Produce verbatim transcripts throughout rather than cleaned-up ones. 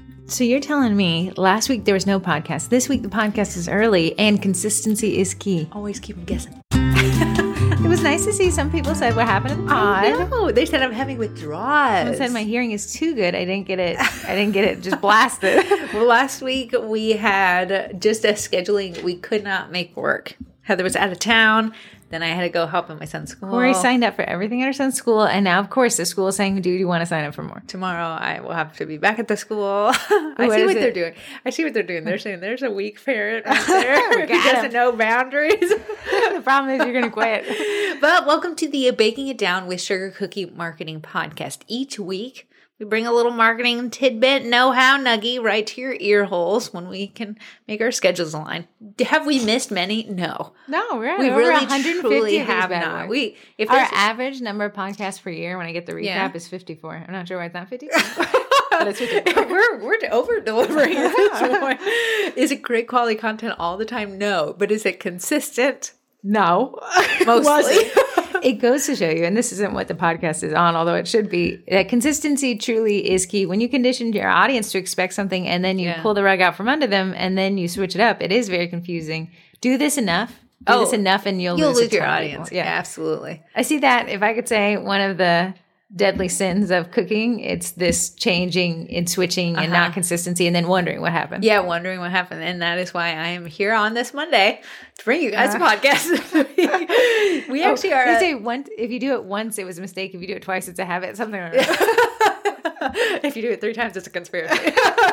So you're telling me last week there was no podcast. This week the podcast is early and consistency is key. Always keep them guessing. It was nice to see some people said what happened in the pod. No, they said I'm having withdrawals. Someone said my hearing is too good. I didn't get it. I didn't get it just blasted. Well, last week we had just a scheduling we could not make work. Heather was out of town. Then I had to go help at my son's school. Corey signed up for everything at her son's school. And now, of course, the school is saying, do you want to sign up for more? Tomorrow I will have to be back at the school. I What see is what it? they're doing. I see what they're doing. They're saying there's a weak parent right there who doesn't know boundaries. The problem is you're going to quit. But welcome to the Baking It Down with Sugar Cookie Marketing podcast. Each week, we bring a little marketing tidbit, know-how nuggie right to your ear holes when we can make our schedules align. Have we missed many? No. No, we're We over really one hundred fifty truly of these have bad not. boys. We if Our there's average number of podcasts per year when I get the recap Yeah. is fifty-four. I'm not sure why it's not fifty-two. But it's fifty-four. we're we're over delivering at this point. Is it great quality content all the time? No. But is it consistent? No. Mostly. It goes to show you, and this isn't what the podcast is on, although it should be, that consistency truly is key. When you condition your audience to expect something and then you Yeah. pull the rug out from under them and then you switch it up, it is very confusing. Do this enough. Do Oh, this enough and you'll, You'll lose, a lose your ton of audience. people. Yeah, Yeah. absolutely. I see that, if I could say one of the deadly sins of cooking, it's this changing and switching and Uh-huh. not consistency and then wondering what happened. Yeah, wondering what happened. And that is why I am here on this Monday to bring you guys a podcast. we we actually are. They a- say once, if you do it once, it was a mistake. If you do it twice, it's a habit. Something like that. if you do it three times, it's a conspiracy.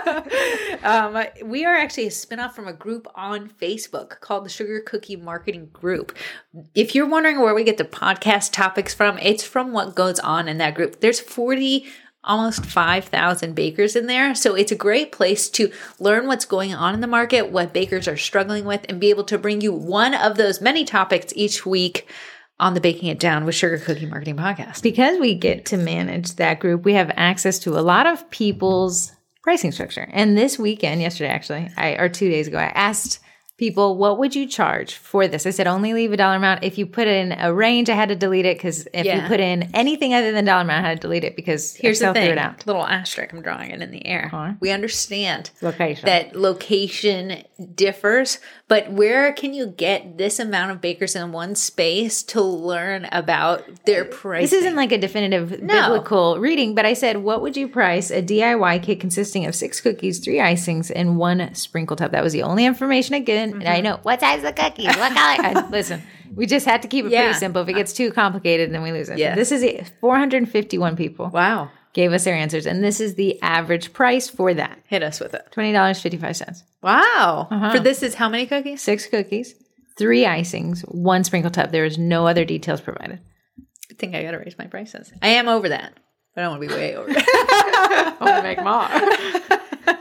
um, we are actually a spinoff from a group on Facebook called the Sugar Cookie Marketing Group. If you're wondering where we get the podcast topics from, it's from what goes on in that group. There's forty, almost five thousand bakers in there. So it's a great place to learn what's going on in the market, what bakers are struggling with, and be able to bring you one of those many topics each week on the Baking It Down with Sugar Cookie Marketing podcast. Because we get to manage that group, we have access to a lot of people's pricing structure. And this weekend, yesterday actually, I or two days ago, I asked people, what would you charge for this? I said, only leave a dollar amount. If you put in a range, I had to delete it because if Yeah. you put in anything other than dollar amount, I had to delete it because Here's Excel the threw thing, it out. little asterisk, I'm drawing it in the air. Uh-huh. We understand Location. that location differs, but where can you get this amount of bakers in one space to learn about their pricing? This isn't like a definitive No. biblical reading, but I said, what would you price a D I Y kit consisting of six cookies, three icings, and one sprinkle tub? That was the only information I get. Mm-hmm. And I know what size of cookies, what color. I, listen, we just had to keep it Yeah. pretty simple. If it gets too complicated, then we lose it. Yes. This is it. four hundred fifty-one people Wow. gave us their answers, and this is the average price for that. Hit us with it. twenty dollars and fifty-five cents. Wow. Uh-huh. For this is how many cookies? Six cookies, three icings, one sprinkle tub. There is no other details provided. I think I got to raise my prices. I am over that, but I don't want to be way over. I want to make more.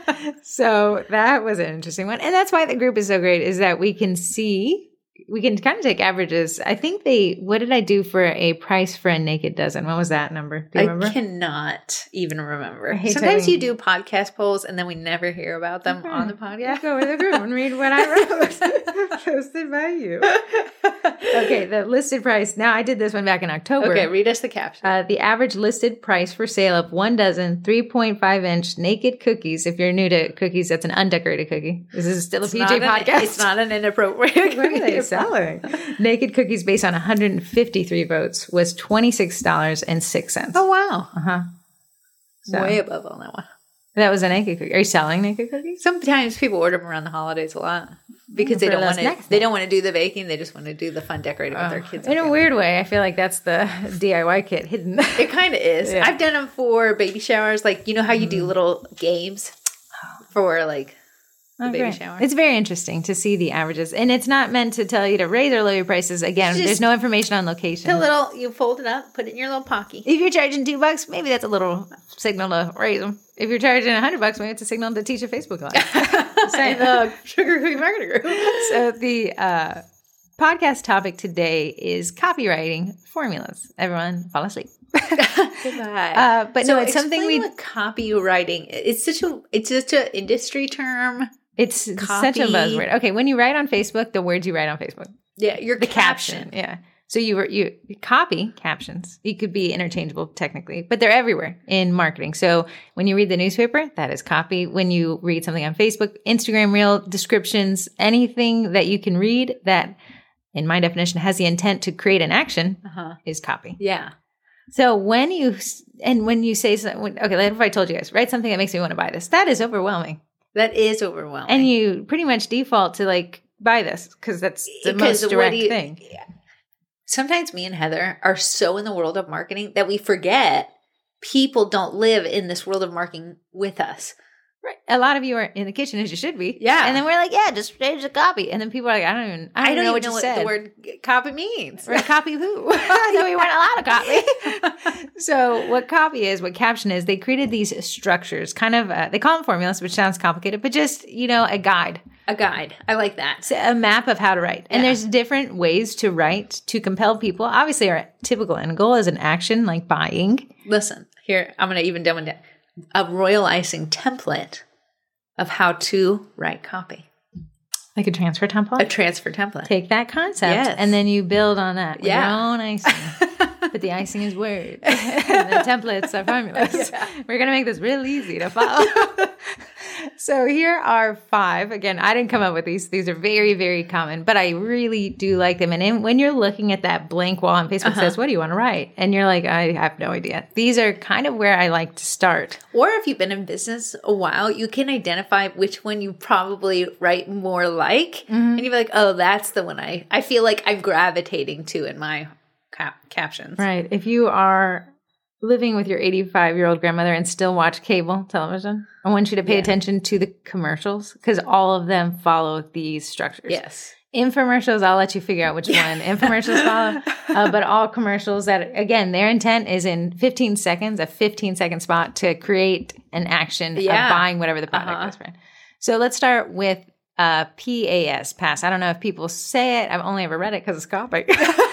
So that was an interesting one. And that's why the group is so great, is that we can see, we can kind of take averages. I think they, what did I do for a price for a naked dozen? What was that number? Do you I remember? cannot even remember. hate Sometimes telling- you do podcast polls and then we never hear about them on the podcast. Go with the group and read what I wrote. Posted by you. Okay, the listed price. Now I did this one back in October. Okay, read us the caption. Uh, the average listed price for sale of one dozen three point five inch naked cookies. If you're new to cookies, that's an undecorated cookie. This is still a It's P not J an- podcast. It's not an inappropriate. What are they selling? Naked cookies based on one hundred fifty-three votes was twenty-six dollars and six cents. Oh wow, Uh-huh. So, way above on that one. that was a naked cookie. Are you selling naked cookies? Sometimes people order them around the holidays a lot because they For don't those want to. snacks. They don't want to do the baking. They just want to do the fun decorating with their kids. In a Okay. weird way, I feel like that's the D I Y kit hidden. It kind of is. Yeah. I've done them for baby showers. Like you know how you do little games for like the Oh, baby great. shower. It's very interesting to see the averages. And it's not meant to tell you to raise or lower your prices. Again, Just there's no information on location. a little. You fold it up, put it in your little pocket. If you're charging two bucks, maybe that's a little signal to raise them. If you're charging a hundred bucks, maybe it's a signal to teach a Facebook Live. Say the Sugar Cookie Marketing Group. So the uh, podcast topic today is copywriting formulas. Everyone fall asleep. Goodbye. Uh, but so no, it's something explain we. what copywriting. It's such a. It's such an industry term. It's such a copy- buzzword. Okay, when you write on Facebook, the words you write on Facebook, Yeah, your the caption. caption, yeah. So you were you copy captions. You could be interchangeable technically, but they're everywhere in marketing. So when you read the newspaper, that is copy. When you read something on Facebook, Instagram Reel, descriptions, anything that you can read that, in my definition, has the intent to create an action uh-huh. is copy. Yeah. So when you and when you say something, okay, like if I told you guys, write something that makes me want to buy this, that is overwhelming. That is overwhelming. And you pretty much default to like buy this because that's the most direct you, thing. Yeah. Sometimes me and Heather are so in the world of marketing that we forget people don't live in this world of marketing with us. Right. A lot of you are in the kitchen as you should be. Yeah. And then we're like, yeah, just change the copy. And then people are like, I don't even, I don't, I don't know what know you what said. the word copy means. Right. Copy who? I thought we weren't allowed to copy. So what copy is, what caption is, they created these structures, kind of, uh, they call them formulas, which sounds complicated, but just, you know, a guide. A guide. I like that. It's a map of how to write. And yeah. there's different ways to write to compel people. Obviously, our typical end goal is an action like buying. Listen, here, I'm going to even dumb it down. A royal icing template of how to write copy. Like a transfer template? A transfer template. Take that concept yes. and then you build on that with yeah. your own icing. But the icing is words. And the templates are formulas. Yeah. We're going to make this real easy to follow. So here are five. Again, I didn't come up with these. These are very, very common, but I really do like them. And in, when you're looking at that blank wall on Facebook uh-huh. says, what do you want to write? And you're like, I have no idea. These are kind of where I like to start. Or if you've been in business a while, you can identify which one you probably write more like. Mm-hmm. And you'll be like, oh, that's the one I, I feel like I'm gravitating to in my cap- captions. Right. If you are living with your eighty-five-year-old grandmother and still watch cable television, I want you to pay yeah. attention to the commercials because all of them follow these structures. Yes. Infomercials, I'll let you figure out which one infomercials follow. Uh, but all commercials that, again, their intent is in fifteen seconds, a fifteen-second spot to create an action yeah. of buying whatever the product uh-huh. is. Right? So let's start with uh, P A S, pass. I don't know if people say it. I've only ever read it because it's copy.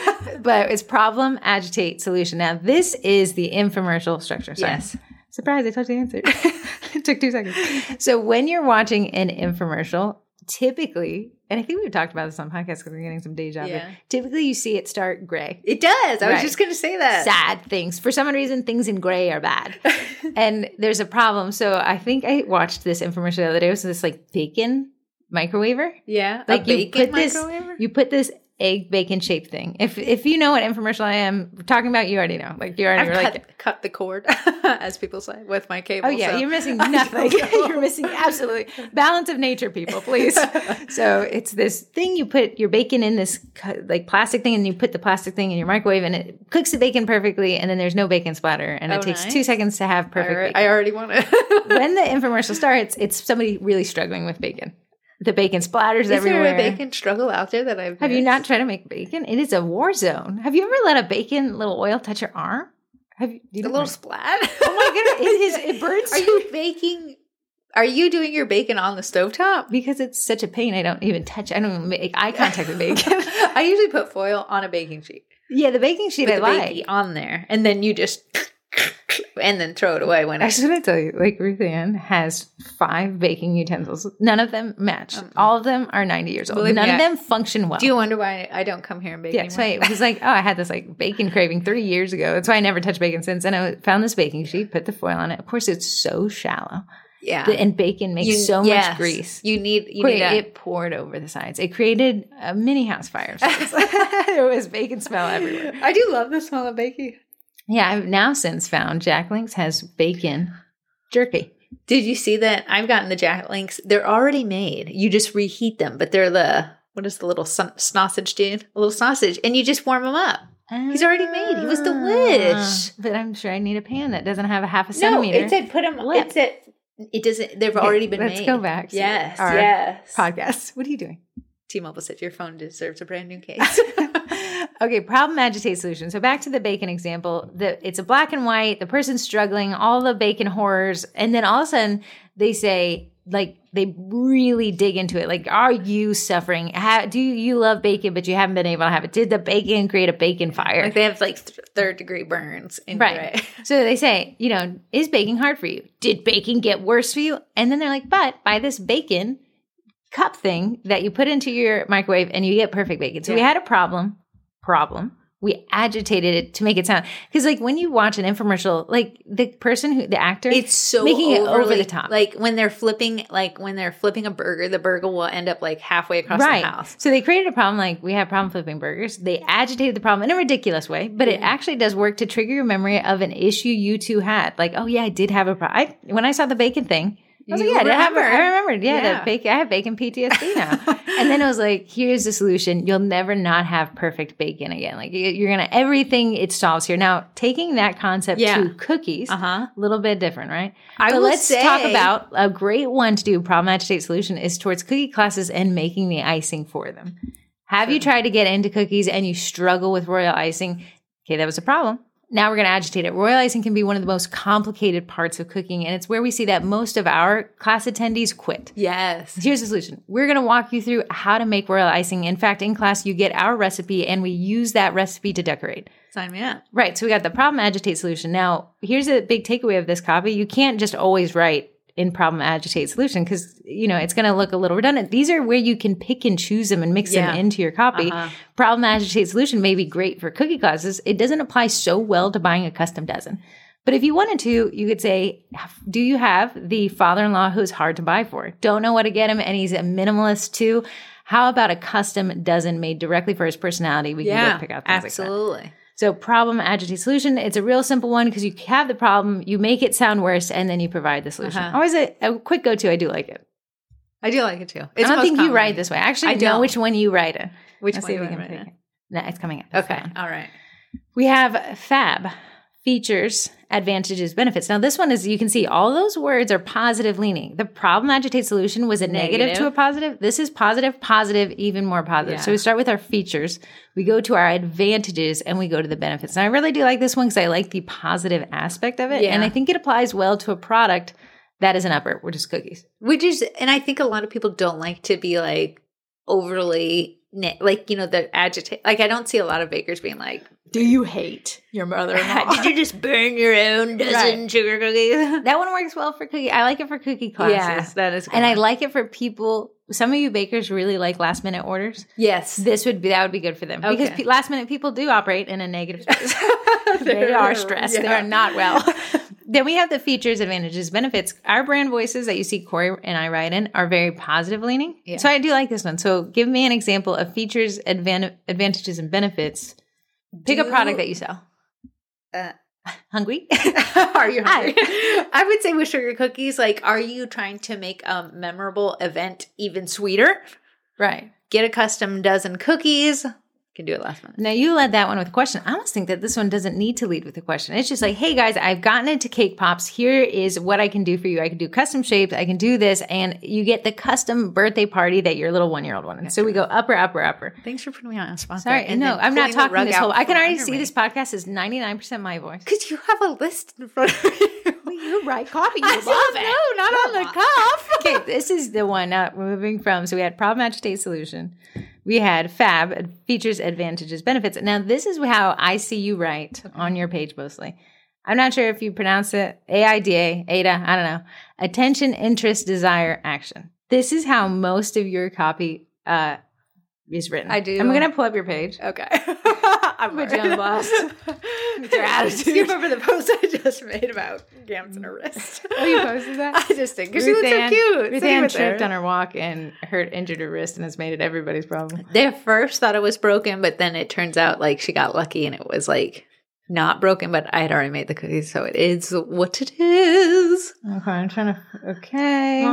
But it's problem, agitate, solution. Now, this is the infomercial structure. Sorry. Yes. Surprise, I told you the answer. It took two seconds. So when you're watching an infomercial, typically, and I think we've talked about this on podcasts because we're getting some deja vu. Yeah. Typically, you see it start gray. It does. I right. was just going to say that. Sad things. For some reason, things in gray are bad. And there's a problem. So I think I watched this infomercial the other day. It was this like bacon microwaver. Yeah. Like a you bacon put this, microwaver? You put this egg bacon shaped thing. If if you know what infomercial I am talking about, you already know. Like you already I've cut, like cut the cord, as people say, with my cable. Oh yeah, so you're missing nothing. You're missing absolutely balance of nature, people. Please. So it's this thing you put your bacon in this like plastic thing, and you put the plastic thing in your microwave, and it cooks the bacon perfectly, and then there's no bacon splatter, and oh, it takes nice. two seconds to have perfect. I, bacon. I already want it. When the infomercial starts, it's somebody really struggling with bacon. The bacon splatters is everywhere. Is there a bacon struggle out there that I've Have missed? you not tried to make bacon? It is a war zone. Have you ever let a bacon little oil touch your arm? Have you? you a little splat? Oh my goodness! It is. It burns. Are you baking? Are you doing your bacon on the stovetop? Because it's such a pain. I don't even touch. I don't even make eye contact with bacon. I usually put foil on a baking sheet. Yeah, the baking sheet With I the like bakey on there, and then you just. And then throw it away when I I just want to tell you, like Ruth Ann has five baking utensils. None of them match. Um, All of them are ninety years old. Believe None me, of I- them function well. Do you wonder why I don't come here and bake Yeah, anymore? so it was like, oh, I had this like bacon craving three years ago. That's why I never touched bacon since. And I found this baking sheet, put the foil on it. Of course, it's so shallow. Yeah, The- and bacon makes You- so yes. much grease. You need you Wait, need a, it poured over the sides. It created a mini house fire. There was bacon smell everywhere. I do love the smell of bacon. Yeah, I've now since found Jack Link's has bacon jerky. Did you see that? I've gotten the Jack Links. They're already made. You just reheat them, but they're the what is the little son- sausage dude? A little sausage, and you just warm them up. He's already made. He was delish. But I'm sure I need a pan that doesn't have a half a No, centimeter. it said put them. lip. It said it doesn't. They've Okay, already been let's made. go back to Yes, our yes. podcast. What are you doing? T-Mobile said your phone deserves a brand new case. Okay, problem, agitate, solution. So back to the bacon example. The, it's a black and white. The person's struggling, all the bacon horrors. And then all of a sudden they say, like, they really dig into it. Like, are you suffering? How, do you love bacon, but you haven't been able to have it? Did the bacon create a bacon fire? Like they have like th- third degree burns. In Right. So they say, you know, is baking hard for you? Did baking get worse for you? And then they're like, but by this bacon cup thing that you put into your microwave and you get perfect bacon. So Yeah. we had a problem. Problem. We agitated it to make it sound, because like when you watch an infomercial, like the person who, the actor, It's so making it overly, over the top. Like when they're flipping, like when they're flipping a burger, the burger will end up like halfway across right. the house. So they created a problem, like we have problem flipping burgers. They agitated the problem in a ridiculous way, but it actually does work to trigger your memory of an issue you two had. Like, oh yeah, I did have a problem. I, when I saw the bacon thing, I was You like, yeah, I, have, remembered. I remembered. Yeah, Yeah. The bacon, I have bacon P T S D now. And then it was like, here's the solution. You'll never not have perfect bacon again. Like you- you're going to, everything it solves here. Now, taking that concept Yeah. to cookies, a Uh-huh. little bit different, right? I but will let's talk say- about a great one to do problem agitate solution is towards cookie classes and making the icing for them. Have you tried to get into cookies and you struggle with royal icing? Okay, that was a problem. Now we're going to agitate it. Royal icing can be one of the most complicated parts of cooking, and it's where we see that most of our class attendees quit. Yes. Here's the solution. We're going to walk you through how to make royal icing. In fact, in class, you get our recipe, and we use that recipe to decorate. Sign me up. Right, so we got the problem agitate solution. Now, here's a big takeaway of this copy. You can't just always write in problem agitate solution because, you know, it's going to look a little redundant. These are where you can pick and choose them and mix Yeah. them into your copy. Uh-huh. Problem agitate solution may be great for cookie classes. It doesn't apply so well to buying a custom dozen. But if you wanted to, you could say, do you have the father-in-law who's hard to buy for? Don't know what to get him, and he's a minimalist too. How about a custom dozen made directly for his personality? We can Yeah, go pick out things like that. absolutely. So problem, agitate, solution. It's a real simple one because you have the problem, you make it sound worse, and then you provide the solution. Uh-huh. Always a, a quick go-to. I do like it. I do like it too. I It's don't most think you common. write this way. I actually I know don't. which one you write it. Which Let's one see if do we I can write pick it? it. No, it's coming up. It's Okay. fine. All right. We have fab, features, advantages, benefits. Now this one is, you can see all those words are positive leaning. The problem agitate solution was a negative, Negative. to a positive. This is positive, positive, even more positive. Yeah. So we start with our features. We go to our advantages and we go to the benefits. Now I really do like this one because I like the positive aspect of it. Yeah. And I think it applies well to a product that is an upper, which is cookies. Which is, and I think a lot of people don't like to be like overly, ne- like, you know, the agitate. Like, I don't see a lot of bakers being like, do you hate your mother-in-law? Did you just burn your own dozen Right. sugar cookies? That one works well for cookie. I like it for cookie classes. Yes, that is good. And I like it for people. Some of you bakers really like last minute orders. Yes. This would be, that would be good for them because Okay. pe- last minute people do operate in a negative space. They are stressed. They Yeah. are not well. Then we have the features, advantages, benefits. Our brand voices that you see Corey and I write in are very positive leaning. Yeah. So I do like this one. So give me an example of features, advan- advantages, and benefits. Pick a Do- product that you sell. Uh, Hungry? Are you hungry? I would say with sugar cookies, like, are you trying to make a memorable event even sweeter? Right. Get a custom dozen cookies. Can do it last minute. Now, you led that one with a question. I almost think that this one doesn't need to lead with a question. It's just like, hey, guys, I've gotten into cake pops. Here is what I can do for you. I can do custom shapes. I can do this. And you get the custom birthday party that your little one-year-old wanted. So we go upper, upper, upper. Thanks for putting me on a spot. Sorry, there, and no, then I'm not pulling the talking rug this out whole. I can from already under see me. this podcast is ninety-nine percent my voice. Because you have a list in front of you. You write copy. You I said, no, not on the cuff. Okay, this is the one. Now moving from, so we had problem, agitate, solution. We had fab, features, advantages, benefits. Now this is how I see you write on your page mostly. I'm not sure if you pronounce it A I D A, A D A, I don't know. Attention, interest, desire, action. This is how most of your copy uh, is written. I do. I'm going to pull up your page. Okay. I'm Put you on blast. With your attitude. Skip over the post I just made about Gams in her wrist. Oh, you posted that? I just think because she looks so cute. Ruth sitting Ann with tripped her. on her walk and hurt, injured her wrist, and has made it everybody's problem. They at first thought it was broken, but then it turns out like she got lucky and it was like not broken, but I had already made the cookies, so it is what it is. Okay, I'm trying to. Okay.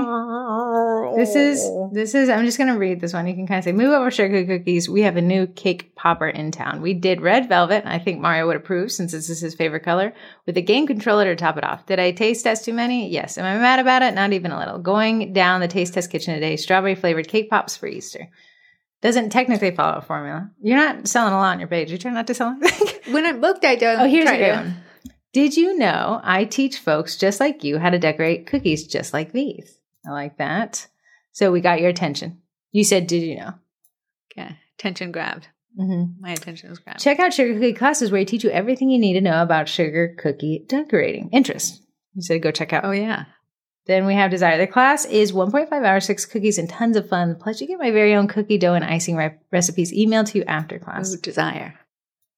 This is, this is, I'm just going to read this one. You can kind of say, move over sugar cookies. We have a new cake popper in town. We did red velvet. I think Mario would approve since this is his favorite color, with a game controller to top it off. Did I taste test too many? Yes. Am I mad about it? Not even a little. Going down the taste test kitchen today, strawberry flavored cake pops for Easter. Doesn't technically follow a formula. You're not selling a lot on your page. You try not to sell anything. When I'm booked, I don't. Oh, here's try a good to. one. Did you know I teach folks just like you how to decorate cookies just like these? I like that. So we got your attention. You said, did you know? Okay. Attention grabbed. Mm-hmm. My attention was grabbed. Check out Sugar Cookie Classes where I teach you everything you need to know about sugar cookie decorating. Interest. You said go check out. Oh, yeah. Then we have Desire. The class is one point five hours, six cookies, and tons of fun. Plus, you get my very own cookie dough and icing re- recipes emailed to you after class. Ooh, desire.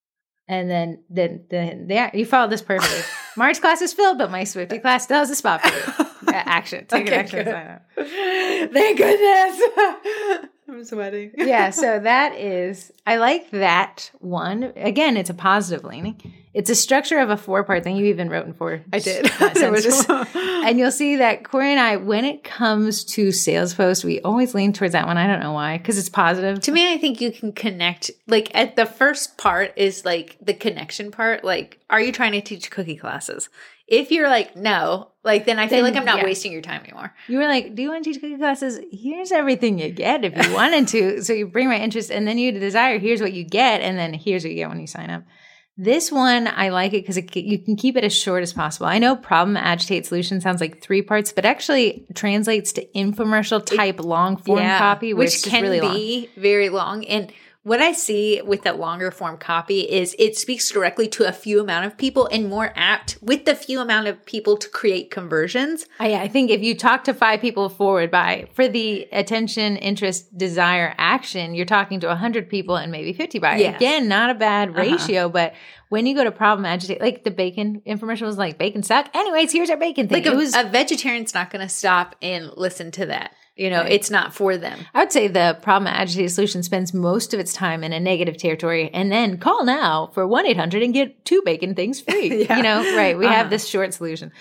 And then, then, then, yeah, you followed this perfectly. March class is filled, but my Swifty class still has a spot for you. Yeah, action. Take Okay, an action. good. Sign up. Thank goodness. I'm sweating. Yeah, so that is, I like that one. Again, it's a positive leaning. It's a structure of a four-part thing. You even wrote in four I did. sentences. And you'll see that Corey and I, when it comes to sales posts, we always lean towards that one. I don't know why, because it's positive. To me, I think you can connect, like at the first part is like the connection part. Like, are you trying to teach cookie classes? If you're like, no, like then I feel Then, like I'm not yeah. wasting your time anymore. You were like, do you want to teach cookie classes? Here's everything you get if you wanted to. So you bring my interest, and then you desire, here's what you get, and then here's what you get when you sign up. This one, I like it because it, you can keep it as short as possible. I know problem, agitate, solution sounds like three parts, but actually translates to infomercial type long form copy, which which can really be long. very long. And what I see with that longer form copy is it speaks directly to a few amount of people and more apt with the few amount of people to create conversions. I, I think if you talk to five people forward by for the attention, interest, desire, action, you're talking to one hundred people and maybe fifty by. Yes. Again, not a bad ratio, Uh-huh. but when you go to problem, agitate, like the bacon infomercial was like, bacon suck. Anyways, here's our bacon thing. Like a, it was, a vegetarian's not going to stop and listen to that. You know, Right. it's not for them. I would say the problem, agitate, solution spends most of its time in a negative territory, and then call now for one eight hundred and get two bacon things free. Yeah. You know, right. We Uh-huh. have this short solution.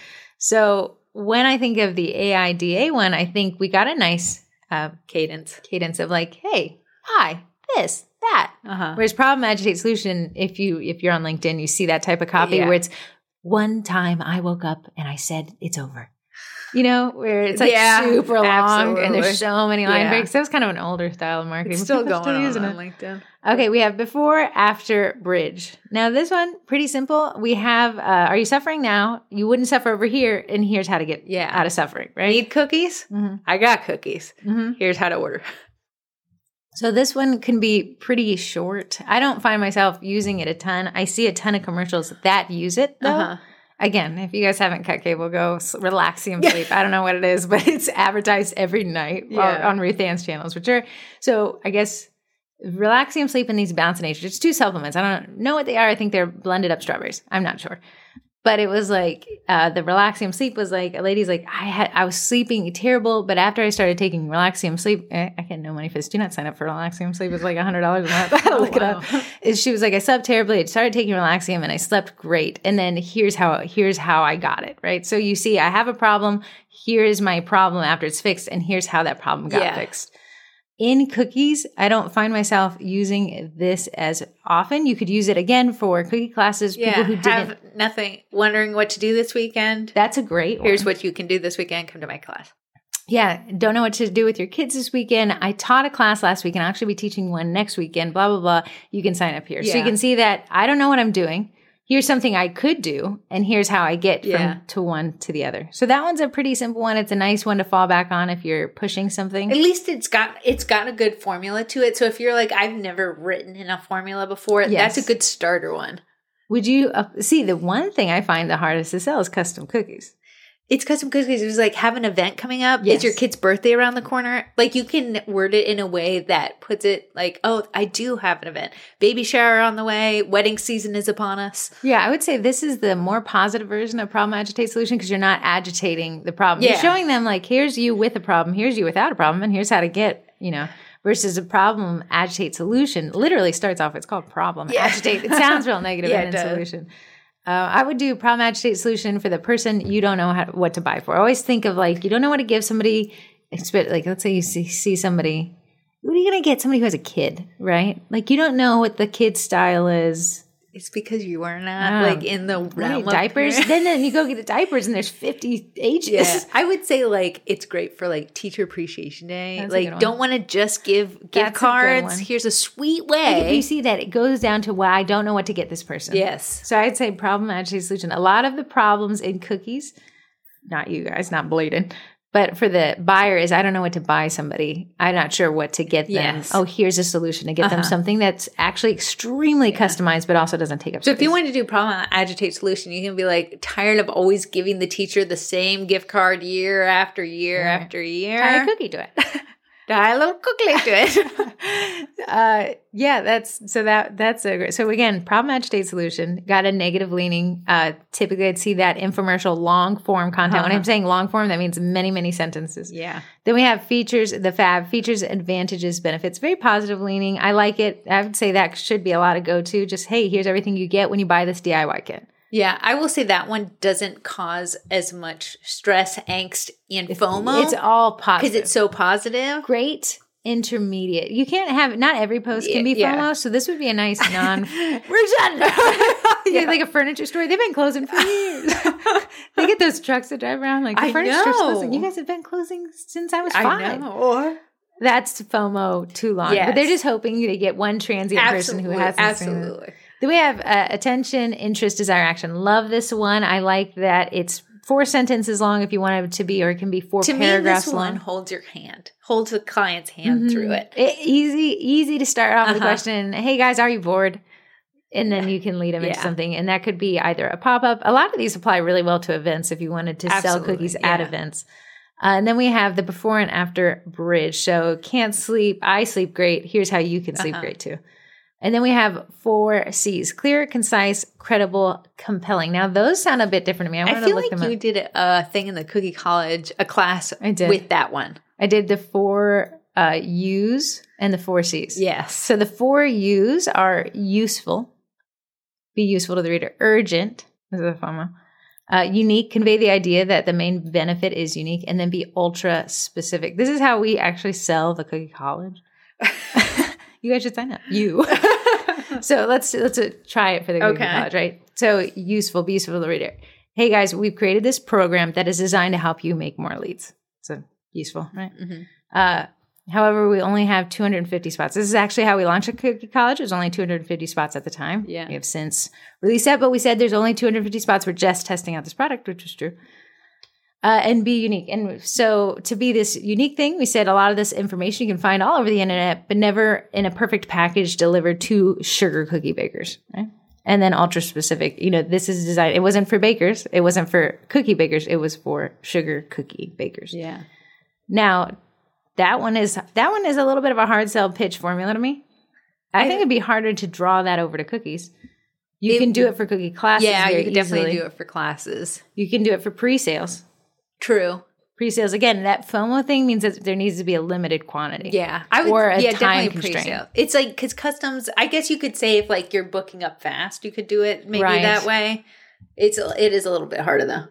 So when I think of the A I D A one, I think we got a nice uh, Cadence. cadence of like, hey, hi, this, that. Uh-huh. Whereas problem, agitate, solution, if you if you're on LinkedIn, you see that type of copy Yeah. where it's one time I woke up and I said it's over. You know, where it's like Yeah, super long absolutely. and there's so many line Yeah. breaks. That was kind of an older style of marketing. It's still People are going on using on it. LinkedIn. Okay, we have before, after, bridge. Now this one, pretty simple. We have, uh, are you suffering now? You wouldn't suffer over here, and here's how to get Yeah. out of suffering, right? Need cookies? Mhm. I got cookies. Mhm. Here's how to order. So this one can be pretty short. I don't find myself using it a ton. I see a ton of commercials that use it, though. Uh-huh. Again, if you guys haven't cut cable, go s- Relaxium Sleep. I don't know what it is, but it's advertised every night while- Yeah. on Ruth Ann's channels, which are, so I guess Relaxium Sleep and these Bounce Nature. It's two supplements. I don't know what they are. I think they're blended up strawberries. I'm not sure. But it was like, uh, the Relaxium Sleep was like, a lady's like, I had, I was sleeping terrible, but after I started taking Relaxium Sleep, eh, I get no money for this. Do not sign up for Relaxium Sleep. It's like one hundred dollars a month. I had to look it up. And she was like, I slept terribly. I started taking Relaxium and I slept great. And then here's how, here's how I got it, right? So you see, I have a problem. Here is my problem after it's fixed. And here's how that problem got Yeah. fixed. In cookies, I don't find myself using this as often. You could use it again for cookie classes, Yeah. people who didn't. Have nothing, wondering what to do this weekend. That's a great one. Here's what you can do this weekend. Come to my class. Yeah, don't know what to do with your kids this weekend. I taught a class last week and I'll actually be teaching one next weekend, blah, blah, blah. You can sign up here. So you Yeah. can see that I don't know what I'm doing. Here's something I could do, and here's how I get Yeah. from to one to the other. So that one's a pretty simple one. It's a nice one to fall back on if you're pushing something. At least it's got it's got a good formula to it. So if you're like, I've never written in a formula before, Yes. that's a good starter one. Would you uh, see the one thing I find the hardest to sell is custom cookies? It's custom cookies. It was like have an event coming up. Yes. Is your kid's birthday around the corner? Like you can word it in a way that puts it like, oh, I do have an event. Baby shower on the way. Wedding season is upon us. Yeah, I would say this is the more positive version of problem, agitate, solution because you're not agitating the problem. Yeah. You're showing them like, here's you with a problem, here's you without a problem, and here's how to get, you know, versus a problem, agitate, solution. Literally starts off, it's called problem, Yeah. agitate. It sounds real negative Yeah, and it then does. solution. Uh, I would do problem, agitate, solution for the person you don't know how, what to buy for. I always think of like, you don't know what to give somebody, expect- like let's say you see, see somebody, what are you going to get? Somebody who has a kid, right? Like you don't know what the kid style is. It's because you are not Oh. like in the realm Right, of diapers. parent- then, then you go get the diapers, and there's fifty ages. Yeah, I would say like it's great for like Teacher Appreciation Day. That's a good like, one. don't want to just give gift That's a good cards. one. Here's a sweet You way. see that it goes down to why I don't know what to get this person. Yes. So I'd say problem, agitate, solution. A lot of the problems in cookies, not you guys, not bleeding, but for the buyer is I don't know what to buy somebody. I'm not sure what to get them. Yes. Oh, here's a solution to get them Uh-huh. something that's actually extremely customized, but also doesn't take up So space. if you want to do problem, agitate, solution, you can be like tired of always giving the teacher the same gift card year after year Right. after year. tie a cookie to it. Add a little cookie to it. uh, yeah, that's so that that's a great. So again, problem match state solution got a negative leaning. Uh, typically, I'd see that infomercial long form content. Uh-huh. When I'm saying long form, that means many, many sentences. Yeah. Then we have features, the fab features, advantages, benefits. Very positive leaning. I like it. I would say that should be a lot of go to. Just hey, here's everything you get when you buy this D I Y kit. Yeah, I will say that one doesn't cause as much stress, angst, and FOMO. It's all positive. Because it's so positive. Great intermediate. You can't have, not every post can be FOMO, yeah. So this would be a nice non- We're done. Yeah, like a furniture store. They've been closing for years. They get those trucks that drive around like, the I furniture know. store's closing. You guys have been closing since I was five. I know. That's FOMO too long. Yes. But they're just hoping to get one transient absolutely, person who hasn't absolutely. seen it. Then we have uh, attention, interest, desire, action. Love this one. I like that it's four sentences long if you want it to be, or it can be four to paragraphs me, this long. one holds your hand, holds the client's hand mm-hmm. through it. it. Easy, easy to start off uh-huh. with the question, hey guys, are you bored? And then you can lead them into yeah. something. And that could be either a pop-up. A lot of these apply really well to events if you wanted to Absolutely. sell cookies yeah. at events. Uh, and then we have the before and after bridge. So can't sleep, I sleep great. Here's how you can sleep uh-huh. great too. And then we have four C's: clear, concise, credible, compelling. Now, those sound a bit different to me. I wanted I feel to look like them you up. did a thing in the Cookie College, a class I did. with that one. I did the four uh, U's and the four C's. Yes. So the four U's are useful, be useful to the reader. Urgent, this is a FOMO. Uh, unique, convey the idea that the main benefit is unique, and then be ultra specific. This is how we actually sell the Cookie College. You guys should sign up. You. So let's let's uh, try it for the Cookie okay. College, right? So useful, be useful to the reader. Hey guys, we've created this program that is designed to help you make more leads. So useful, right? Mm-hmm. Uh, however, we only have two hundred fifty spots. This is actually how we launched at Cookie College. There's only two hundred fifty spots at the time. Yeah. We have since released that, but we said there's only two hundred fifty spots. We're just testing out this product, which is true. Uh, and be unique. And so to be this unique thing, we said a lot of this information you can find all over the internet, but never in a perfect package delivered to sugar cookie bakers, right? And then ultra specific, you know, this is designed, it wasn't for bakers. It wasn't for cookie bakers. It was for sugar cookie bakers. Yeah. Now that one is, that one is a little bit of a hard sell pitch formula to me. I, I think it'd be harder to draw that over to cookies. You it, can do it for cookie classes. Yeah, you can definitely easily. do it for classes. You can do it for pre-sales. True. Pre-sales, again, that FOMO thing means that there needs to be a limited quantity. Yeah. I would, or a yeah, time definitely constraint. Pre-sale. It's like, because customs, I guess you could say if like you're booking up fast, you could do it maybe right. that way. It's It is a little bit harder though.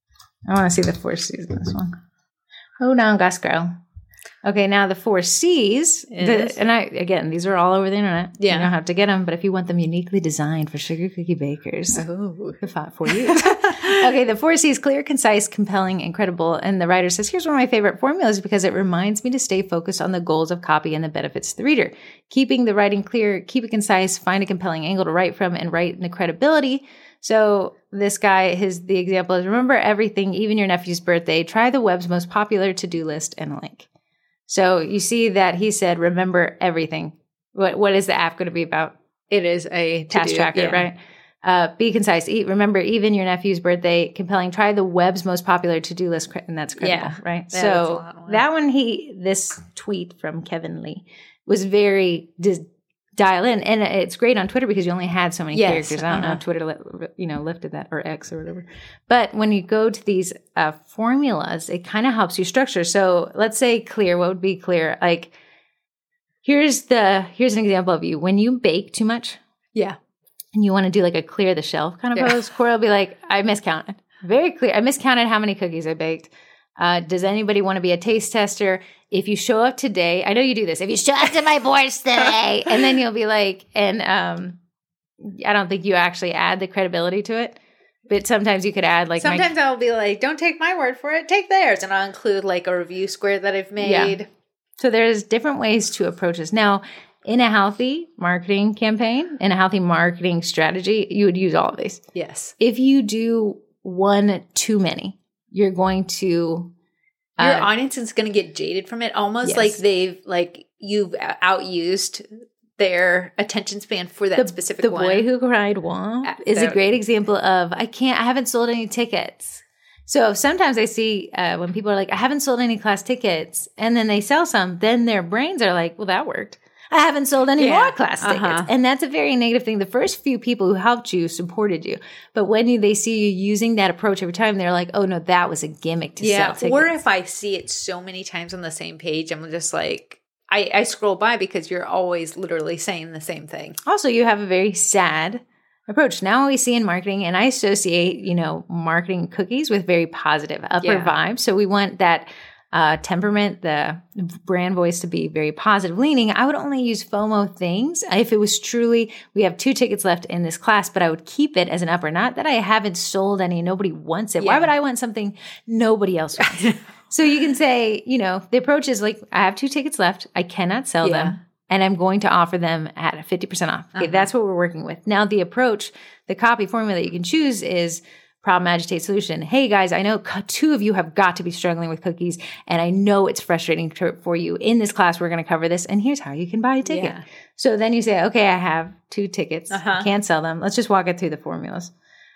I want to see the four C's in this one. Hold on, Gus Girl. Okay, now the four C's, the, and I again, these are all over the internet. Yeah. You don't have to get them, but if you want them uniquely designed for sugar cookie bakers, oh. for you. Okay, the four C's: clear, concise, compelling, and credible. And the writer says, here's one of my favorite formulas because it reminds me to stay focused on the goals of copy and the benefits to the reader. Keeping the writing clear, keep it concise, find a compelling angle to write from, and write in the credibility. So this guy, his the example is, remember everything, even your nephew's birthday. Try the web's most popular to-do list and a link. So you see that he said, remember everything. What What is the app going to be about? It is a task tracker, yeah. right? Uh, be concise. Eat, remember even your nephew's birthday. Compelling. Try the web's most popular to-do list, and that's credible, yeah, right? That so that one, he this tweet from Kevin Lee was very dis- dial in, and it's great on Twitter because you only had so many yes, characters. I don't uh-huh. know if Twitter, li- you know, lifted that or X or whatever. But when you go to these uh, formulas, it kind of helps you structure. So let's say clear. What would be clear? Like here's the here's an example of you when you bake too much. Yeah. And you want to do like a clear the shelf kind of yeah. pose. Corey will be like, I miscounted. Very clear. I miscounted how many cookies I baked. Uh, does anybody want to be a taste tester? If you show up today, I know you do this. If you show up to my boards today, and then you'll be like, and um, I don't think you actually add the credibility to it. But sometimes you could add like. Sometimes my, I'll be like, don't take my word for it, take theirs. And I'll include like a review square that I've made. Yeah. So there's different ways to approach this. Now, in a healthy marketing campaign, in a healthy marketing strategy, you would use all of these. Yes. If you do one too many, you're going to... Uh, Your audience is going to get jaded from it. Almost yes. like they've, like, you've outused their attention span for that the, specific the one. The Boy Who Cried Wolf uh, is a great example of, I can't, I haven't sold any tickets. So sometimes I see uh, when people are like, I haven't sold any class tickets, and then they sell some, then their brains are like, well, that worked. I haven't sold any Yeah. more class tickets. Uh-huh. And that's a very negative thing. The first few people who helped you supported you. But when you, they see you using that approach every time, they're like, oh, no, that was a gimmick to Yeah. sell tickets. Or if I see it so many times on the same page, I'm just like, I, I scroll by because you're always literally saying the same thing. Also, you have a very sad approach. Now we see in marketing, and I associate, you know, marketing cookies with very positive, upper Yeah. vibes. So we want that uh, temperament, the brand voice to be very positive leaning. I would only use FOMO things if it was truly, we have two tickets left in this class, but I would keep it as an upper. Not that I haven't sold any, nobody wants it. Yeah. Why would I want something nobody else wants? So you can say, you know, the approach is like, I have two tickets left. I cannot sell Yeah. them. And I'm going to offer them at fifty percent off. Okay, Uh-huh. that's what we're working with. Now, the approach, the copy formula that you can choose is problem, agitate, solution. Hey, guys, I know co- two of you have got to be struggling with cookies, and I know it's frustrating to, for you. In this class, we're going to cover this, and here's how you can buy a ticket. Yeah. So then you say, okay, I have two tickets. Uh-huh. I can't sell them. Let's just walk it through the formulas.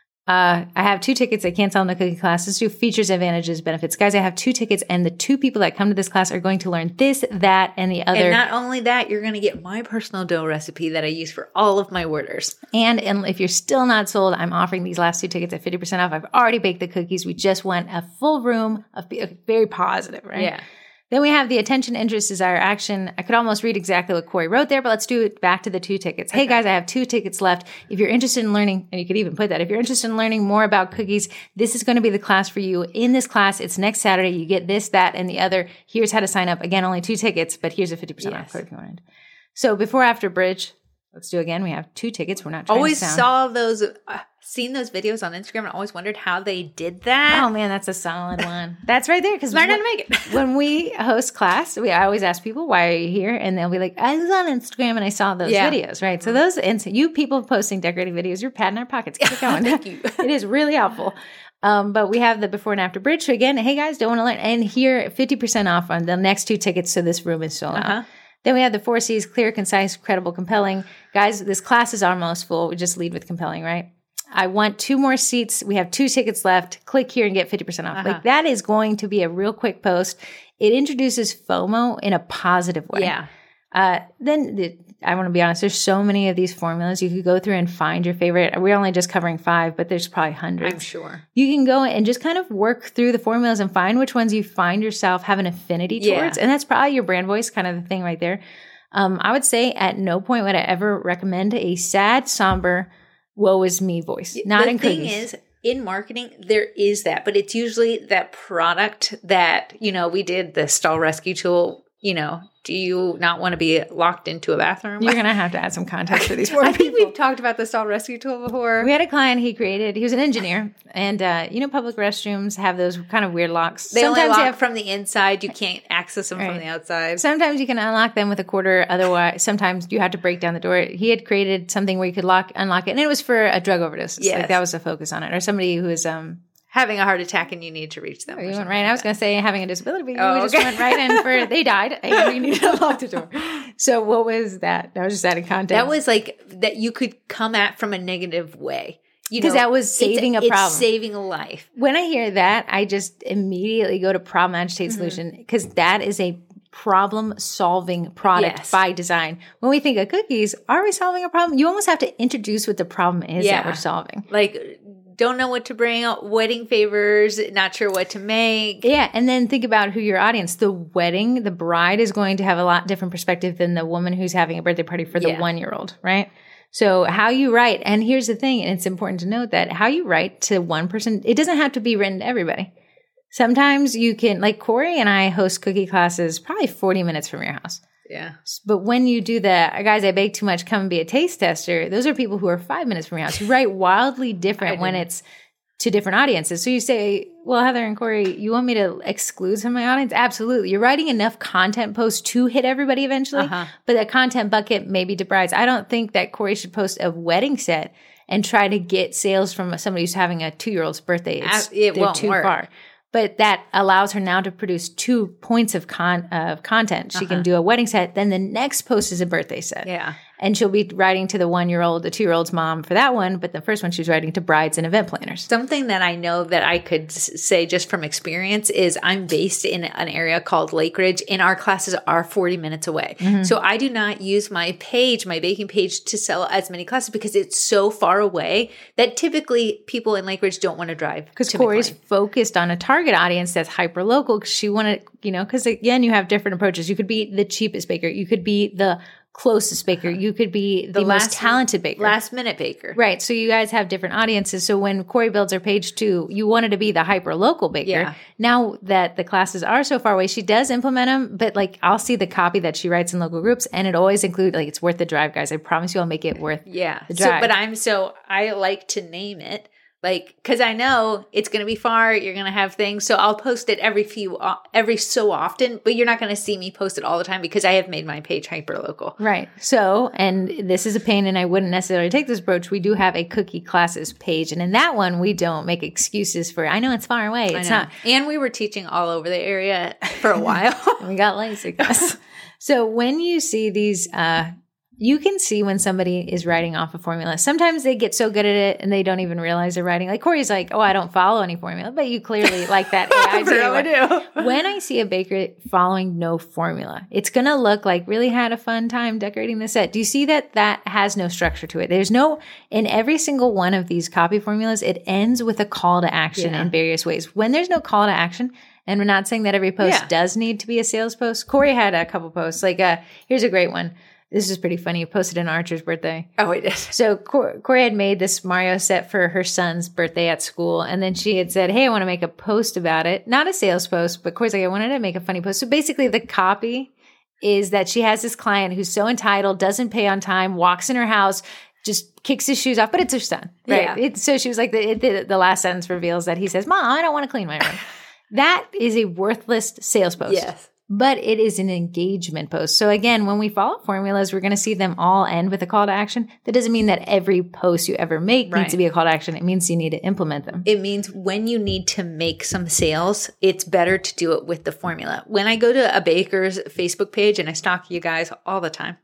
Uh, I have two tickets. I can't sell in the cookie class. Let's do features, advantages, benefits. Guys, I have two tickets, and the two people that come to this class are going to learn this, that, and the other. And not only that, you're going to get my personal dough recipe that I use for all of my orders. And, and if you're still not sold, I'm offering these last two tickets at fifty percent off. I've already baked the cookies. We just want a full room of very positive, right? Yeah. Then we have the attention, interest, desire, action. I could almost read exactly what Corey wrote there, but let's do it back to the two tickets. Hey guys, I have two tickets left. If you're interested in learning, and you could even put that, if you're interested in learning more about cookies, this is going to be the class for you. In this class, it's next Saturday. You get this, that, and the other. Here's how to sign up. Again, only two tickets, but here's a fifty percent Yes. off code if you wanted. So before, after bridge, let's do again. We have two tickets. We're not trying Always to sound. saw those, uh, seen those videos on Instagram and always wondered how they did that. Oh man, that's a solid one. That's right there. Because Learn how to make it. when we host class, we I always ask people, "Why are you here?" And they'll be like, "I was on Instagram and I saw those Yeah. videos." Right. So those and you people posting decorating videos, you're patting our pockets. Keep it going. Thank you. It is really helpful. Um, but we have the before and after bridge. So again, hey guys, don't want to learn, and here fifty percent off on the next two tickets. So this room is sold Uh-huh. out. Then we have the four C's: clear, concise, credible, compelling. Guys, this class is almost full. We just lead with compelling, right? I want two more seats. We have two tickets left. Click here and get fifty percent off. Uh-huh. Like that is going to be a real quick post. It introduces FOMO in a positive way. Yeah. Uh, then the, I want to be honest, there's so many of these formulas. You could go through and find your favorite. We're only just covering five, but there's probably hundreds. I'm sure. You can go and just kind of work through the formulas and find which ones you find yourself have an affinity Yeah. towards. And that's probably your brand voice, kind of the thing right there. Um, I would say at no point would I ever recommend a sad, somber, woe is me voice. Not the in thing cookies. is, in marketing, there is that, but it's usually that product that, you know, we did the stall rescue tool, you know, do you not want to be locked into a bathroom? You're going to have to add some context for these poor I think people. we've talked about the stall rescue tool before. We had a client he created. He was an engineer, and uh, you know, public restrooms have those kind of weird locks. They only you lock have from the inside. You can't access them Right. from the outside. Sometimes you can unlock them with a quarter. Otherwise, sometimes you have to break down the door. He had created something where you could lock, unlock it, and it was for a drug overdose. Yes. Like that was the focus on it, or somebody who was um. Having a heart attack and you need to reach them. or You went something right. like I was that. going to say having a disability, but Oh, we just okay. went right in for they died, and we needed to unlock the door. So what was that? That was just adding context. That was like that you could come at from a negative way. You 'Cause know, that was saving it's, a problem. It's saving a life. When I hear that, I just immediately go to problem, agitate, Mm-hmm. solution, because that is a problem solving product Yes. by design. When we think of cookies, are we solving a problem? You almost have to introduce what the problem is Yeah. that we're solving. Like, don't know what to bring, wedding favors, not sure what to make. Yeah, and then think about who your audience. The wedding, the bride is going to have a lot different perspective than the woman who's having a birthday party for the Yeah. one-year-old, right? So how you write, and here's the thing, and it's important to note that how you write to one person, it doesn't have to be written to everybody. Sometimes you can, like Corey and I host cookie classes probably forty minutes from your house. Yeah. But when you do the, guys, I bake too much, come and be a taste tester, those are people who are five minutes from your house. You write wildly different when didn't. it's to different audiences. So you say, well, Heather and Corey, you want me to exclude some of my audience? Absolutely. You're writing enough content posts to hit everybody eventually, Uh-huh. but that content bucket maybe to brides. I don't think that Corey should post a wedding set and try to get sales from somebody who's having a two-year-old's birthday. It's, Uh, it they're won't too work. far. But that allows her now to produce two points of con of content. She Uh-huh. can do a wedding set, then the next post is a birthday set. Yeah. And she'll be writing to the one-year-old, the two-year-old's mom for that one. But the first one, she was writing to brides and event planners. Something that I know that I could s- say just from experience is I'm based in an area called Lake Ridge, and our classes are forty minutes away. Mm-hmm. So I do not use my page, my baking page, to sell as many classes because it's so far away that typically people in Lake Ridge don't want to drive. Because Corey's focused on a target audience that's hyper local. Because she wanted, you know, because again, you have different approaches. You could be the cheapest baker. You could be the closest baker. You could be the, the last, most talented baker. Last minute baker. Right. So you guys have different audiences. So when Corey builds her page too, you wanted to be the hyper local baker. Yeah. Now that the classes are so far away, she does implement them, but like I'll see the copy that she writes in local groups and it always includes like, it's worth the drive, guys. I promise you I'll make it worth yeah. the drive. So, but I'm so, I like to name it. Like, cause I know it's going to be far. You're going to have things. So I'll post it every few, every so often, but you're not going to see me post it all the time because I have made my page hyper local. Right. So, and this is a pain and I wouldn't necessarily take this approach. We do have a cookie classes page. And in that one, we don't make excuses for, I know it's far away. It's not. And we were teaching all over the area for a while. We got LASIK. So when you see these, uh, you can see when somebody is writing off a formula. Sometimes they get so good at it and they don't even realize they're writing. Like Corey's like, oh, I don't follow any formula, but you clearly like that A I do. When I see a baker following no formula, it's going to look like really had a fun time decorating the set. Do you see that that has no structure to it? There's no, in every single one of these copy formulas, it ends with a call to action yeah. in various ways. When there's no call to action, and we're not saying that every post yeah. does need to be a sales post. Corey had a couple posts. Like, uh, here's a great one. This is pretty funny. You posted an Archer's birthday. Oh, it is. So Corey had made this Mario set for her son's birthday at school. And then she had said, hey, I want to make a post about it. Not a sales post, but Corey's like, I wanted to make a funny post. So basically the copy is that she has this client who's so entitled, doesn't pay on time, walks in her house, just kicks his shoes off, but it's her son. Right. Yeah. It, so she was like, the, the, the last sentence reveals that he says, Mom, I don't want to clean my room. That is a worthless sales post. Yes. But it is an engagement post. So again, when we follow formulas, we're going to see them all end with a call to action. That doesn't mean that every post you ever make right. needs to be a call to action. It means you need to implement them. It means when you need to make some sales, it's better to do it with the formula. When I go to a baker's Facebook page, and I stalk you guys all the time,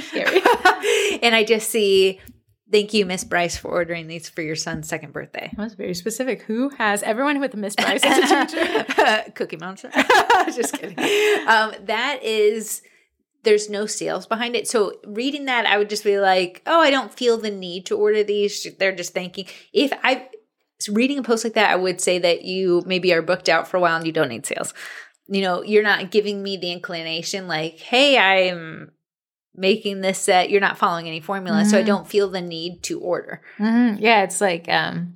and I just see, thank you, Miss Bryce, for ordering these for your son's second birthday. That was very specific. Who has everyone with Miss Bryce as a teacher? Cookie Monster. Just kidding. Um, that is, there's no sales behind it. So reading that, I would just be like, oh, I don't feel the need to order these. They're just thanking. If I reading a post like that, I would say that you maybe are booked out for a while and you don't need sales. You know, you're not giving me the inclination like, hey, I'm making this set, you're not following any formula, mm-hmm. so I don't feel the need to order. Mm-hmm. Yeah, it's like, um,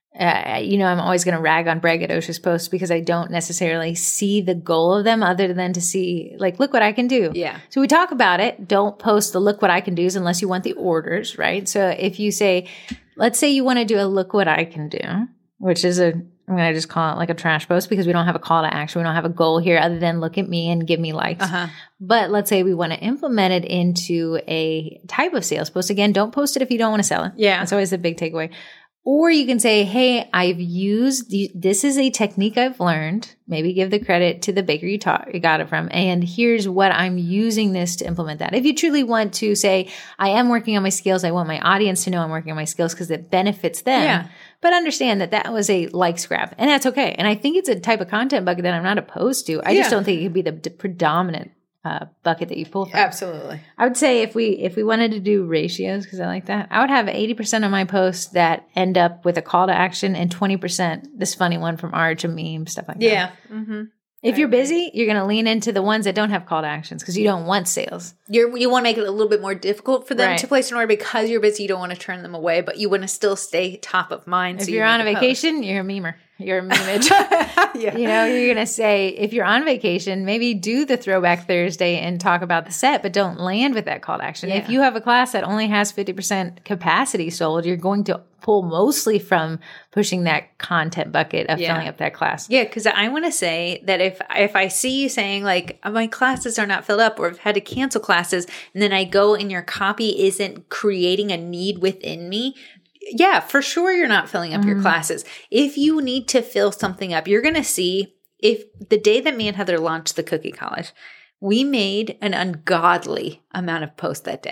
uh, you know, I'm always going to rag on braggadocious posts because I don't necessarily see the goal of them other than to see, like, look what I can do. Yeah. So we talk about it. Don't post the look what I can do's unless you want the orders, right? So if you say, let's say you want to do a look what I can do, which is a, I'm going to just call it like a trash post because we don't have a call to action. We don't have a goal here other than look at me and give me likes. Uh-huh. But let's say we want to implement it into a type of sales post. Again, don't post it if you don't want to sell it. Yeah. That's always the big takeaway. Or you can say, hey, I've used, the, this is a technique I've learned. Maybe give the credit to the baker you, taught, you got it from. And here's what I'm using this to implement that. If you truly want to say, I am working on my skills, I want my audience to know I'm working on my skills because it benefits them. Yeah. But understand that that was a likes grab. And that's okay. And I think it's a type of content bucket that I'm not opposed to. I yeah. just don't think it could be the, the predominant uh, bucket that you pull from. Absolutely. I would say if we if we wanted to do ratios, because I like that, I would have eighty percent of my posts that end up with a call to action and twenty percent this funny one from Arch, a meme, stuff like yeah. that. Yeah. Mm-hmm. If you're busy, you're going to lean into the ones that don't have call to actions because you don't want sales. You're, you want to make it a little bit more difficult for them right. to place an order because you're busy. You don't want to turn them away, but you want to still stay top of mind. If so you're you on a vacation, post. you're a memer. You're a memeage. yeah. You know, you're going to say, if you're on vacation, maybe do the Throwback Thursday and talk about the set, but don't land with that call to action. Yeah. If you have a class that only has fifty percent capacity sold, you're going to pull mostly from pushing that content bucket of yeah. filling up that class. Yeah, because I want to say that if if I see you saying like my classes are not filled up or I've had to cancel classes, and then I go and your copy isn't creating a need within me, yeah, for sure you're not filling up mm-hmm. your classes. If you need to fill something up, you're going to see if the day that me and Heather launched the Cookie College, we made an ungodly amount of posts that day.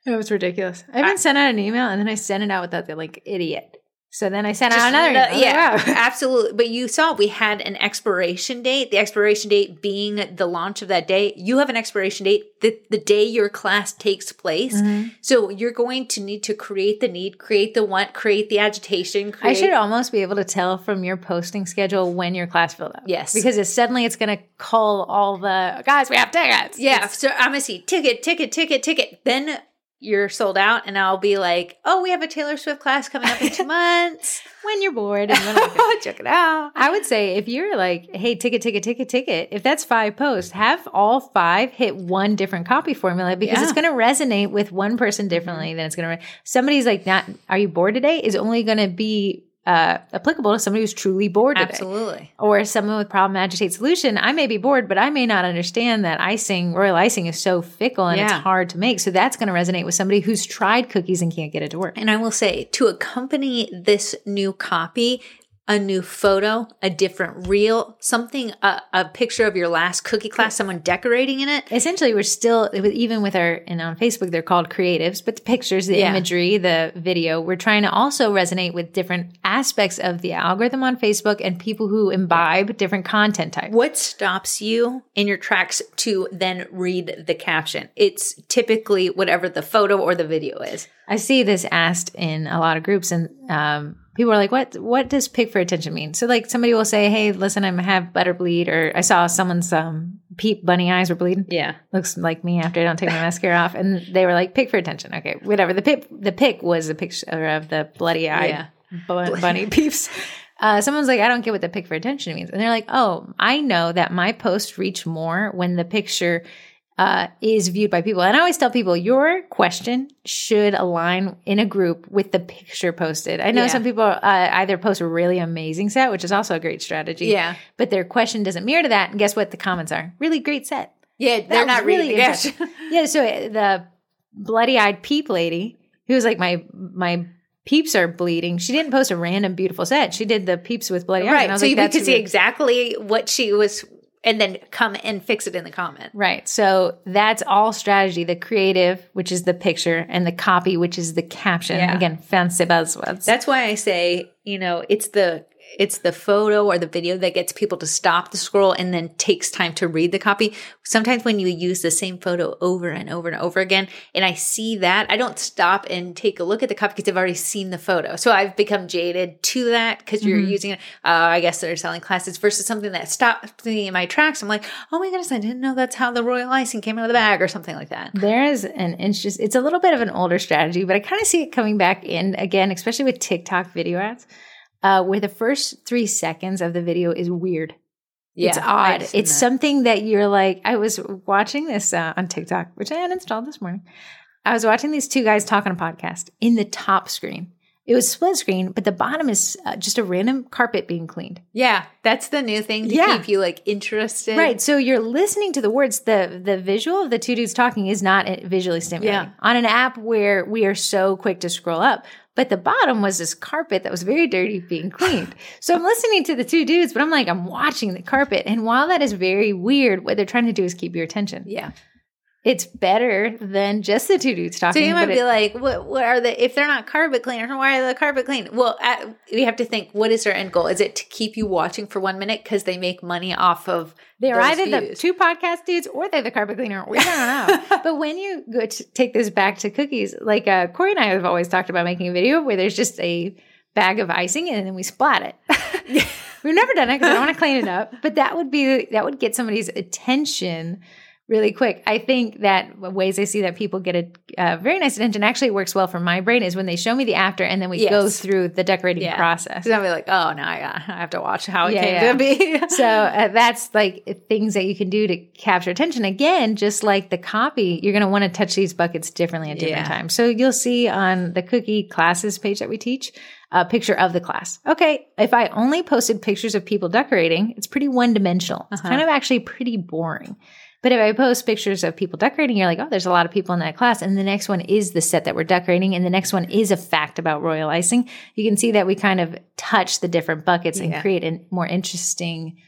It was ridiculous. I even I, sent out an email and then I sent it out without the like idiot. So then I sent out another the, email. Yeah, wow. absolutely. But you saw we had an expiration date, the expiration date being the launch of that day. You have an expiration date the, the day your class takes place. Mm-hmm. So you're going to need to create the need, create the want, create the agitation. Create- I should almost be able to tell from your posting schedule when your class filled up. Yes. Because it's, suddenly it's going to call all the, guys, we have tickets. Yeah. It's, so I'm going to see ticket, ticket, ticket, ticket. Then you're sold out and I'll be like, oh, we have a Taylor Swift class coming up in two months. When you're bored. And then like, check it out. I would say if you're like, hey, ticket, ticket, ticket, ticket, if that's five posts, have all five hit one different copy formula because yeah. it's going to resonate with one person differently than it's going to. Re- Somebody's like, not, are you bored today? Is only going to be uh, applicable to somebody who's truly bored today. Absolutely. Or someone with problem agitate solution. I may be bored, but I may not understand that icing, royal icing is so fickle and yeah. it's hard to make. So that's going to resonate with somebody who's tried cookies and can't get it to work. And I will say, to accompany this new copy, a new photo, a different reel, something, a, a picture of your last cookie class, someone decorating in it. Essentially, we're still, even with our, and on Facebook, they're called creatives, but the pictures, the yeah. imagery, the video, we're trying to also resonate with different aspects of the algorithm on Facebook and people who imbibe different content types. What stops you in your tracks to then read the caption? It's typically whatever the photo or the video is. I see this asked in a lot of groups, and um, people are like, what What does pick for attention mean? So like somebody will say, hey, listen, I have butter bleed, or I saw someone's um, peep bunny eyes were bleeding. Yeah. Looks like me after I don't take my mascara off. And they were like, pick for attention. Okay, whatever. The pick, the pick was a picture of the bloody eye yeah. bu- bunny peeps. Uh, someone's like, I don't get what the pick for attention means. And they're like, oh, I know that my posts reach more when the picture Uh, is viewed by people. And I always tell people your question should align in a group with the picture posted. I know yeah. some people uh, either post a really amazing set, which is also a great strategy. Yeah. But their question doesn't mirror to that. And guess what the comments are? Really great set. Yeah, they're not really interesting. Yeah, so the bloody-eyed peep lady, who was like, my my peeps are bleeding. She didn't post a random beautiful set. She did the peeps with bloody eyes. Right, and I was so like, you could see exactly what she was, and then come and fix it in the comment. Right. So that's all strategy. The creative, which is the picture, and the copy, which is the caption. Yeah. Again, fancy buzzwords. That's why I say, you know, it's the it's the photo or the video that gets people to stop the scroll and then takes time to read the copy. Sometimes when you use the same photo over and over and over again, and I see that, I don't stop and take a look at the copy because I've already seen the photo. So I've become jaded to that because you're mm-hmm. using it. Uh, I guess they're selling classes versus something that stops me in my tracks. I'm like, oh my goodness, I didn't know that's how the royal icing came out of the bag or something like that. There is an interest. It's a little bit of an older strategy, but I kind of see it coming back in again, especially with TikTok video ads. Uh, where the first three seconds of the video is weird. Yeah, it's odd. It's that. Something that you're like, I was watching this uh, on TikTok, which I had installed this morning. I was watching these two guys talk on a podcast in the top screen. It was split screen, but the bottom is uh, just a random carpet being cleaned. Yeah, that's the new thing to yeah. keep you like interested. Right. So you're listening to the words. The the visual of the two dudes talking is not visually stimulating. Yeah. On an app where we are so quick to scroll up. But the bottom was this carpet that was very dirty being cleaned. So I'm listening to the two dudes, but I'm like, I'm watching the carpet. And while that is very weird, what they're trying to do is keep your attention. Yeah. It's better than just the two dudes talking. So you might be it, like, what, what are they, if they're not carpet cleaners, why are the carpet clean? Well, at, we have to think, what is their end goal? Is it to keep you watching for one minute because they make money off of They're either views? The two podcast dudes or they're the carpet cleaner. We don't know. But when you go to take this back to cookies, like uh, Corey and I have always talked about making a video where there's just a bag of icing and then we splat it. We've never done it because I don't want to clean it up. But that would be, that would get somebody's attention really quick. I think that ways I see that people get a uh, very nice attention actually works well for my brain is when they show me the after and then we yes. go through the decorating yeah. process. So I'll be like, oh, now I, got, I have to watch how it yeah, came yeah. to be. So uh, that's like things that you can do to capture attention. Again, just like the copy, you're going to want to touch these buckets differently at different yeah. times. So you'll see on the cookie classes page that we teach, a picture of the class. Okay, if I only posted pictures of people decorating, it's pretty one-dimensional. It's uh-huh. kind of actually pretty boring. But if I post pictures of people decorating, you're like, oh, there's a lot of people in that class. And the next one is the set that we're decorating. And the next one is a fact about royal icing. You can see that we kind of touch the different buckets and yeah. create a more interesting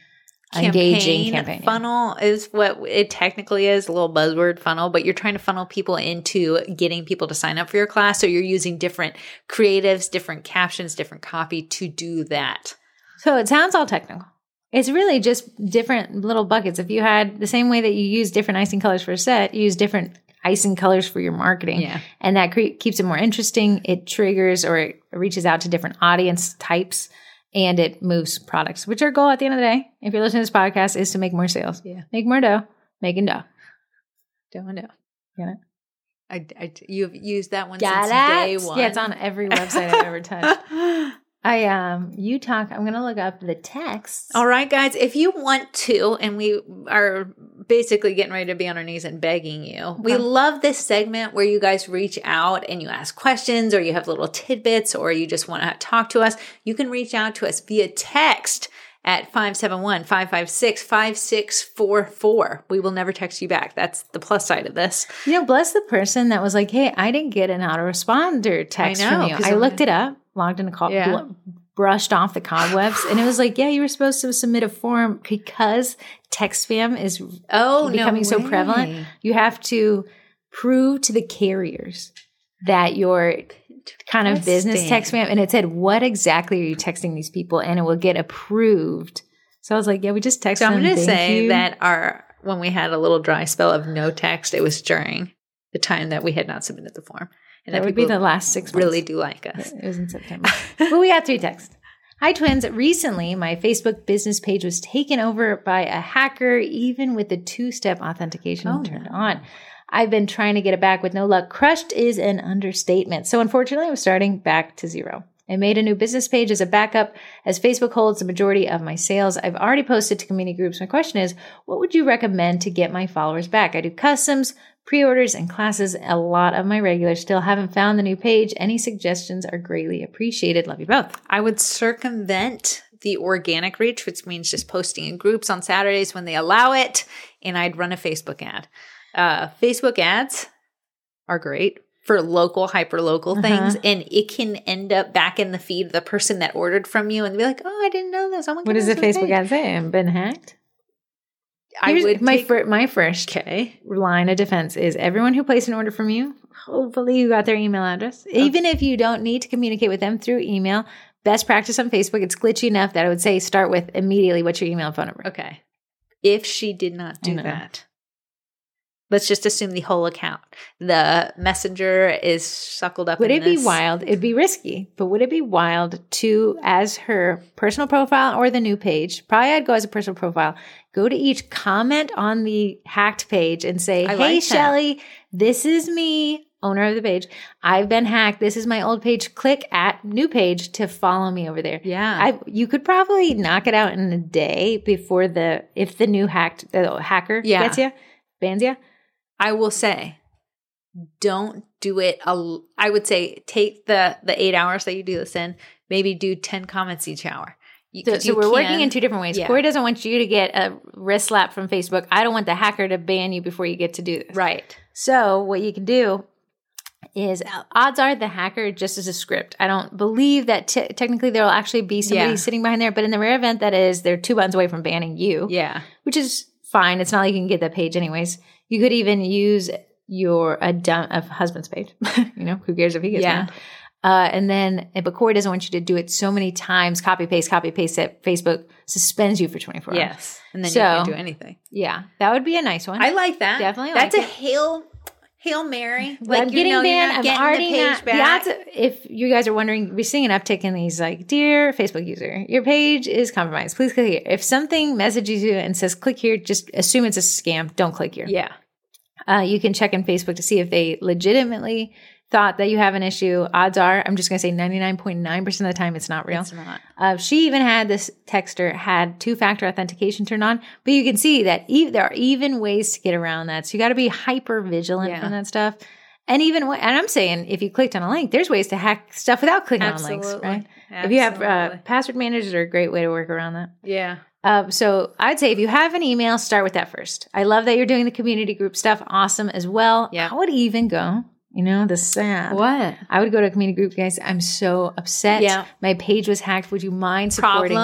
engaging campaign, campaign. yeah. funnel is what it technically is, a little buzzword funnel, but you're trying to funnel people into getting people to sign up for your class. So you're using different creatives, different captions, different copy to do that. So it sounds all technical. It's really just different little buckets. If you had the same way that you use different icing colors for a set, you use different icing colors for your marketing. Yeah. And that cre- keeps it more interesting. It triggers or it reaches out to different audience types. And it moves products, which our goal at the end of the day, if you're listening to this podcast, is to make more sales. Yeah. Make more dough. Making dough. Dough and dough. Get it? I, I, you've used that one Got since it? day one. Yeah, it's on every website I've ever touched. I um, you talk. I'm gonna look up the text. All right, guys. If you want to, and we are basically getting ready to be on our knees and begging you, okay. we love this segment where you guys reach out and you ask questions, or you have little tidbits, or you just want to talk to us. You can reach out to us via text at five seven one, five five six, five six four four. We will never text you back. That's the plus side of this. You know, bless the person that was like, "Hey, I didn't get an autoresponder text I know, from you." I I'm looked like, it up. Logged in a call, yeah. bl- brushed off the cobwebs, and it was like, yeah, you were supposed to submit a form because text spam is oh, becoming no so way. prevalent. You have to prove to the carriers that your kind of That's business spam. text spam, and it said, what exactly are you texting these people, and it will get approved. So I was like, yeah, we just texted So I'm them. going to Thank say you. that our when we had a little dry spell of no text, it was during the time that we had not submitted the form. And that would be the last six months. really do like us. It was in September. But we got three texts. Hi, twins. Recently, my Facebook business page was taken over by a hacker, even with the two-step authentication Oh, turned no. on. I've been trying to get it back with no luck. Crushed is an understatement. So unfortunately, I'm starting back to zero. I made a new business page as a backup, as Facebook holds the majority of my sales. I've already posted to community groups. My question is, what would you recommend to get my followers back? I do customs, pre-orders, and classes. A lot of my regulars still haven't found the new page. Any suggestions are greatly appreciated. Love you both. I would circumvent the organic reach, which means just posting in groups on Saturdays when they allow it, and I'd run a Facebook ad. Uh, Facebook ads are great for local, hyper-local things, Uh-huh. and it can end up back in the feed of the person that ordered from you and be like, oh, I didn't know this. I'm What does the Facebook ad say? I've been hacked? I Here's would my take- fir- my first Okay. line of defense is everyone who placed an order from you, hopefully you got their email address. Even if you don't need to communicate with them through email, best practice on Facebook, it's glitchy enough that I would say start with immediately what's your email and phone number. Okay. If she did not I do know. that, let's just assume the whole account. The messenger is suckled up Would in it be this. wild? It'd be risky, but would it be wild to, as her personal profile or the new page, probably I'd go as a personal profile, go to each comment on the hacked page and say, I hey, like that. Shelly, this is me, owner of the page. I've been hacked. This is my old page. Click at new page to follow me over there. Yeah. I, you could probably knock it out in a day before the, if the new hacked, the hacker Yeah. gets you, bans you. I will say, don't do it. A, I would say take the the eight hours that you do this in, maybe do ten comments each hour. You, So, 'cause so you we're working can- in two different ways. Yeah. Corey doesn't want you to get a wrist slap from Facebook. I don't want the hacker to ban you before you get to do this. Right. So what you can do is odds are the hacker just is a script. I don't believe that t- technically there will actually be somebody Yeah. sitting behind there, but in the rare event that is, they're two buttons away from banning you, Yeah. which is fine. It's not like you can get that page anyways. You could even use your a, dumb, a husband's page. You know, who cares if he gets Yeah. banned? Uh, and then, but Corey doesn't want you to do it so many times, copy, paste, copy, paste, that Facebook suspends you for twenty-four hours. Yes. And then So- you can't do anything. Yeah, that would be a nice one. I like that. Definitely That's like a it. hail hail mary. Like Like I'm you getting know, banned. you're not I'm getting already the page not. back. The odds, if you guys are wondering, we're seeing an uptick in these. Like, dear Facebook user, your page is compromised. Please click here. If something messages you and says click here, just assume it's a scam. Don't click here. Yeah. Uh, you can check in Facebook to see if they legitimately thought that you have an issue. Odds are, I'm just going to say ninety-nine point nine percent of the time, it's not real. It's not. Uh, she even had this texter had two-factor authentication turned on, but you can see that e- there are even ways to get around that. So you got to be hyper vigilant Yeah. from that stuff. And even, wh- and I'm saying, if you clicked on a link, there's ways to hack stuff without clicking on links, Absolutely. right? If you have uh, Absolutely. password managers, are a great way to work around that. Yeah. Uh, so I'd say if you have an email, start with that first. I love that you're doing the community group stuff. Awesome as well. Yeah. I would even go, you know, the sad. What? I would go to a community group, guys. I'm so upset. Yeah. My page was hacked. Would you mind supporting Problem. me?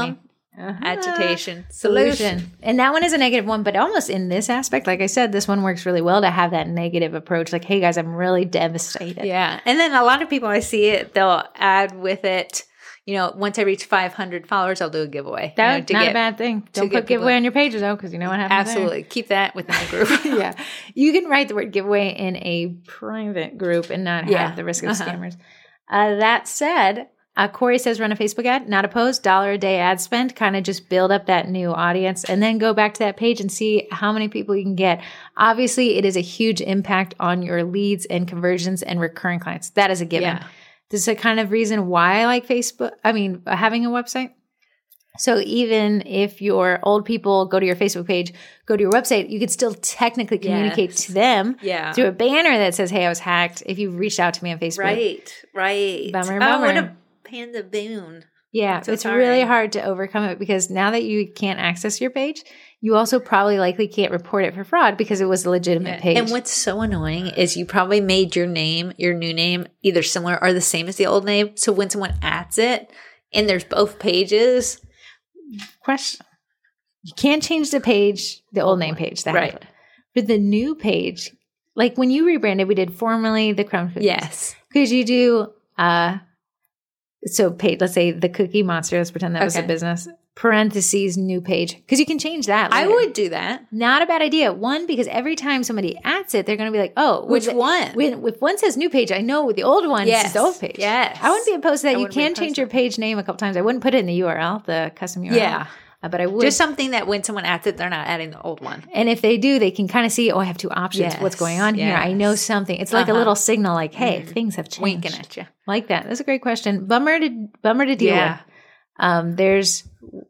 Uh-huh. Agitation. Solution. Solution. And that one is a negative one, but almost in this aspect, like I said, this one works really well to have that negative approach. Like, hey guys, I'm really devastated. Yeah. And then a lot of people, I see it, they'll add with it, you know, once I reach five hundred followers, I'll do a giveaway. That's you know, not get, a bad thing. Don't put giveaway on your page though, because you know what happens Absolutely. there. Keep that within the group. Yeah. You can write the word giveaway in a private group and not have Yeah. the risk of Uh-huh. scammers. Uh, that said, uh, Corey says run a Facebook ad, not opposed, dollar a day ad spend, kind of just build up that new audience and then go back to that page and see how many people you can get. Obviously, it is a huge impact on your leads and conversions and recurring clients. That is a given. Yeah. This is a kind of reason why I like Facebook. I mean, having a website. So even if your old people go to your Facebook page, go to your website, you can still technically communicate Yes. to them Yeah. through a banner that says, hey, I was hacked. If you've reached out to me on Facebook. Right. Right. Bummer, Oh, bummer. what a panda boon. Yeah, So it's sorry. really hard to overcome it because now that you can't access your page, you also probably likely can't report it for fraud because it was a legitimate page. And what's so annoying is you probably made your name, your new name, either similar or the same as the old name. So when someone adds it and there's both pages. Question. You can't change the page, the old name page. That Right. happened. But the new page, like when you rebranded, we did formerly the Crumb Cookies. Yes. Could you do, uh, so page, let's say the Cookie Monster, let's pretend that was a Okay. business, parentheses, new page. Because you can change that I later. would do that. Not a bad idea. One, because every time somebody adds it, they're going to be like, oh, Which when- one? When, if one says new page, I know the old one Yes. is the old page. Yes. I wouldn't be opposed to I that. You wouldn't be can opposed change to your page name a couple times. I wouldn't put it in the U R L, the custom U R L. Yeah. Uh, but I would. Just something that when someone adds it, they're not adding the old one. and if they do, they can kind of see, oh, I have two options. Yes. What's going on here? I know Yes. something. It's like a Uh-huh. little signal like, hey, things have changed. Winking at you. Like that. That's a great question. Bummer to, bummer to deal Yeah. with. Um, there's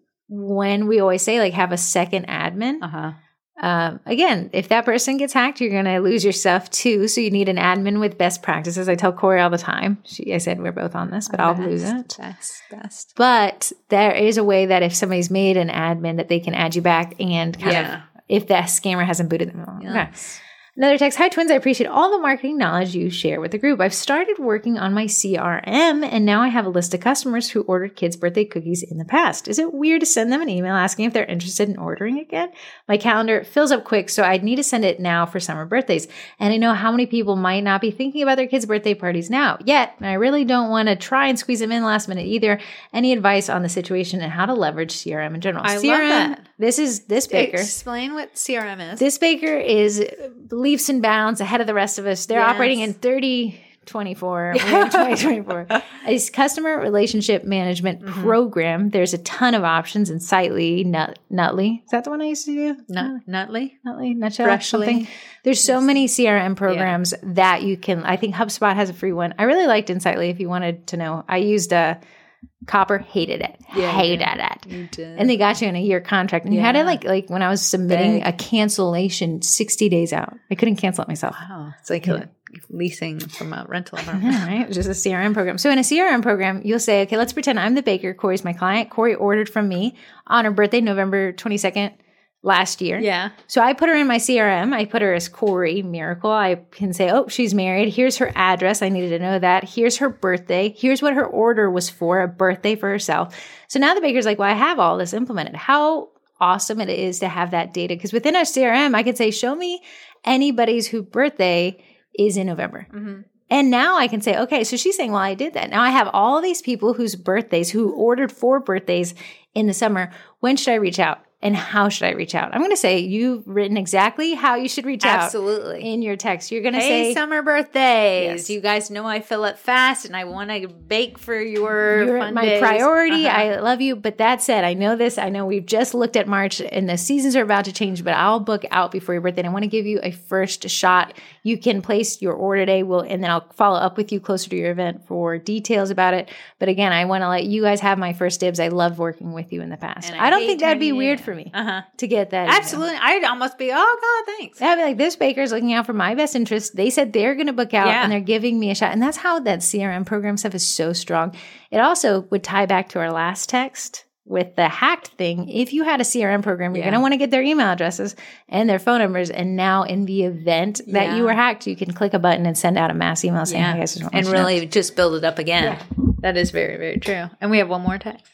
when we always say, like, have a second admin. Uh-huh. Um, again, if that person gets hacked, you're going to lose your stuff too. So you need an admin with best practices. I tell Corey all the time. She, I said we're both on this, but I'll lose it. Best, best. But there is a way that if somebody's made an admin that they can add you back and kind Yeah. of if that scammer hasn't booted them. Okay. Yes. Another text. Hi, twins. I appreciate all the marketing knowledge you share with the group. I've started working on my C R M, and now I have a list of customers who ordered kids' birthday cookies in the past. Is it weird to send them an email asking if they're interested in ordering again? My calendar fills up quick, so I'd need to send it now for summer birthdays. And I know how many people might not be thinking about their kids' birthday parties now yet, and I really don't want to try and squeeze them in last minute either. Any advice on the situation and how to leverage C R M in general? I love C R M, that. This is this baker. Explain what C R M is. This baker is leaps and bounds ahead of the rest of us. They're Yes. operating in thirty twenty-four, twenty twenty-four. A customer relationship management Mm-hmm. program. There's a ton of options in Sightly, Nut, Nutly. Is that the one I used to do? Nut, Nutley? Nutly, Nutshell, Freshly. something. There's so many C R M programs that you can. I think HubSpot has a free one. I really liked Insightly. If you wanted to know, I used a Copper. Hated it. Yeah, hated yeah. it. You did. And they got you in a year contract, and you had to Yeah. like like when I was submitting Beg. a cancellation sixty days out. I couldn't cancel it myself. Wow. It's like a leasing from a rental Yeah, apartment. right? It was just a C R M program. So in a C R M program, you'll say, okay, let's pretend I'm the baker. Corey's my client. Corey ordered from me on her birthday, November twenty-second last year. Yeah. So I put her in my C R M. I put her as Corey Miracle. I can say, oh, she's married. Here's her address. I needed to know that. Here's her birthday. Here's what her order was for, a birthday for herself. So now the baker's like, well, I have all this implemented. How awesome it is to have that data. Because within our C R M, I could say, show me anybody's whose birthday is in November. Mm-hmm. And now I can say, okay, so she's saying, well, I did that. Now I have all these people whose birthdays, who ordered for birthdays in the summer. When should I reach out? And how should I reach out? I'm going to say you've written exactly how you should reach out Absolutely. in your text. You're going to Hey, say, summer birthdays. Yes. You guys know I fill up fast and I want to bake for your you're fun my days. priority. Uh-huh. I love you. But that said, I know this. I know we've just looked at March and the seasons are about to change, but I'll book out before your birthday. And I want to give you a first shot. You can place your order today. We'll, and then I'll follow up with you closer to your event for details about it. But again, I want to let you guys have my first dibs. I loved working with you in the past. And I, I don't hate think that'd be turning weird you for in. me Uh-huh. to get that. email. Absolutely. I'd almost be, oh, God, thanks. I'd be like, this baker's looking out for my best interest. They said they're going to book out Yeah. and they're giving me a shot. And that's how that C R M program stuff is so strong. It also would tie back to our last text with the hacked thing. If you had a C R M program, you're Yeah. going to want to get their email addresses and their phone numbers. And now in the event that Yeah. you were hacked, you can click a button and send out a mass email saying, Yeah. hey guys, just want And you to know." really just build it up again. That is very, very true. And we have one more text.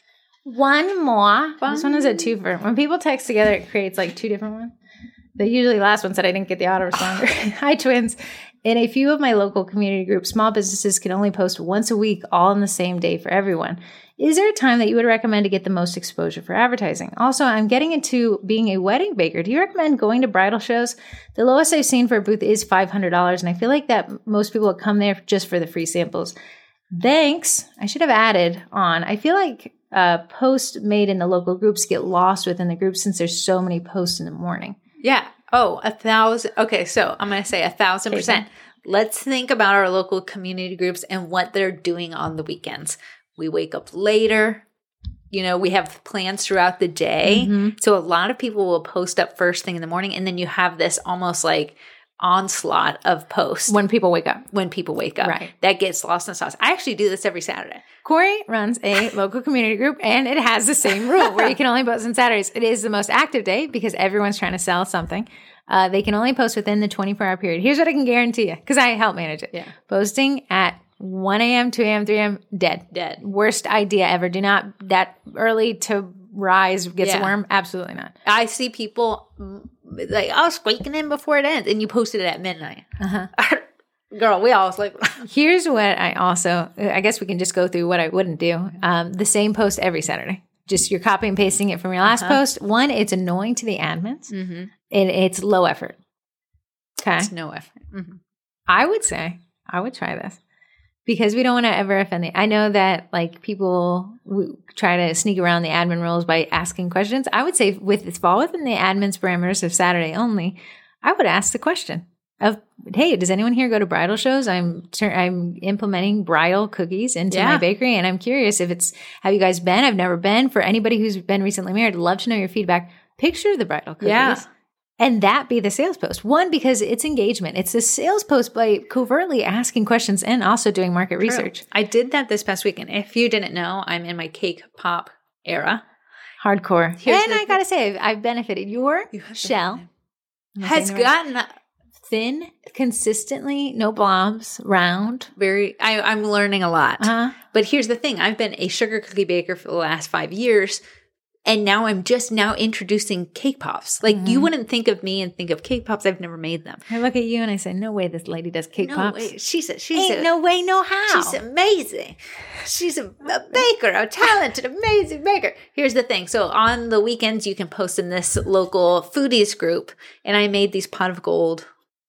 One more. Fun. This one is a twofer. When people text together, it creates like two different ones. The usually last one said I didn't get the autoresponder. Hi, twins. In a few of my local community groups, small businesses can only post once a week, all on the same day for everyone. Is there a time that you would recommend to get the most exposure for advertising? Also, I'm getting into being a wedding baker. Do you recommend going to bridal shows? The lowest I've seen for a booth is five hundred dollars, and I feel like that most people will come there just for the free samples. Thanks. I should have added on. I feel like uh, posts made in the local groups get lost within the group since there's so many posts in the morning. Yeah. Oh, a thousand. Okay. So I'm going to say a thousand Okay, percent. Let's think about our local community groups and what they're doing on the weekends. We wake up later. You know, we have plans throughout the day. Mm-hmm. So a lot of people will post up first thing in the morning. And then you have this almost like onslaught of posts When people wake up. when people wake up. Right. That gets lost in the sauce. I actually do this every Saturday. Corey runs a local community group, and it has the same rule where you can only post on Saturdays. It is the most active day because everyone's trying to sell something. Uh, they can only post within the twenty-four hour period. Here's what I can guarantee you, because I help manage it. Yeah. Posting at one a.m., two a.m., three a.m., dead. Dead. Worst idea ever. Do not, that early to rise gets Yeah. a worm. Absolutely not. I see people mm, like, oh, squeaking in before it ends. And you posted it at midnight. Uh-huh. Girl, we all was like, Here's what I also, I guess we can just go through what I wouldn't do. Um, the same post every Saturday. Just you're copy and pasting it from your last Uh-huh. post. One, it's annoying to the admins, mm-hmm. and it's low effort. Okay. It's no effort. Mm-hmm. I would say I would try this because we don't want to ever offend the. I know that like people w- try to sneak around the admin rules by asking questions. I would say with this fall within the admin's parameters of Saturday only, I would ask the question of, hey, does anyone here go to bridal shows? I'm tur- I'm implementing bridal cookies into Yeah. my bakery, and I'm curious if it's have you guys been? I've never been. For anybody who's been recently married, I'd love to know your feedback. Picture the bridal cookies. Yeah. And that be the sales post. One, because it's engagement. It's a sales post by covertly asking questions and also doing market research. I did that this past weekend. If you didn't know, I'm in my cake pop era. Hardcore. Here's and the I thing. gotta say, I've, I've benefited. Your You have shell benefited. Has gotten thin, consistently, no blobs, round. very, I, I'm learning a lot. Uh-huh. But here's the thing. I've been a sugar cookie baker for the last five years. And now I'm just now introducing cake pops. Like Mm-hmm. you wouldn't think of me and think of cake pops. I've never made them. I look at you and I say, no way this lady does cake No pops. way. She's a, she's Ain't a, no way, no how. She's amazing. She's a, a baker, a talented, amazing baker. Here's the thing. So on the weekends, you can post in this local foodies group. And I made these pot of gold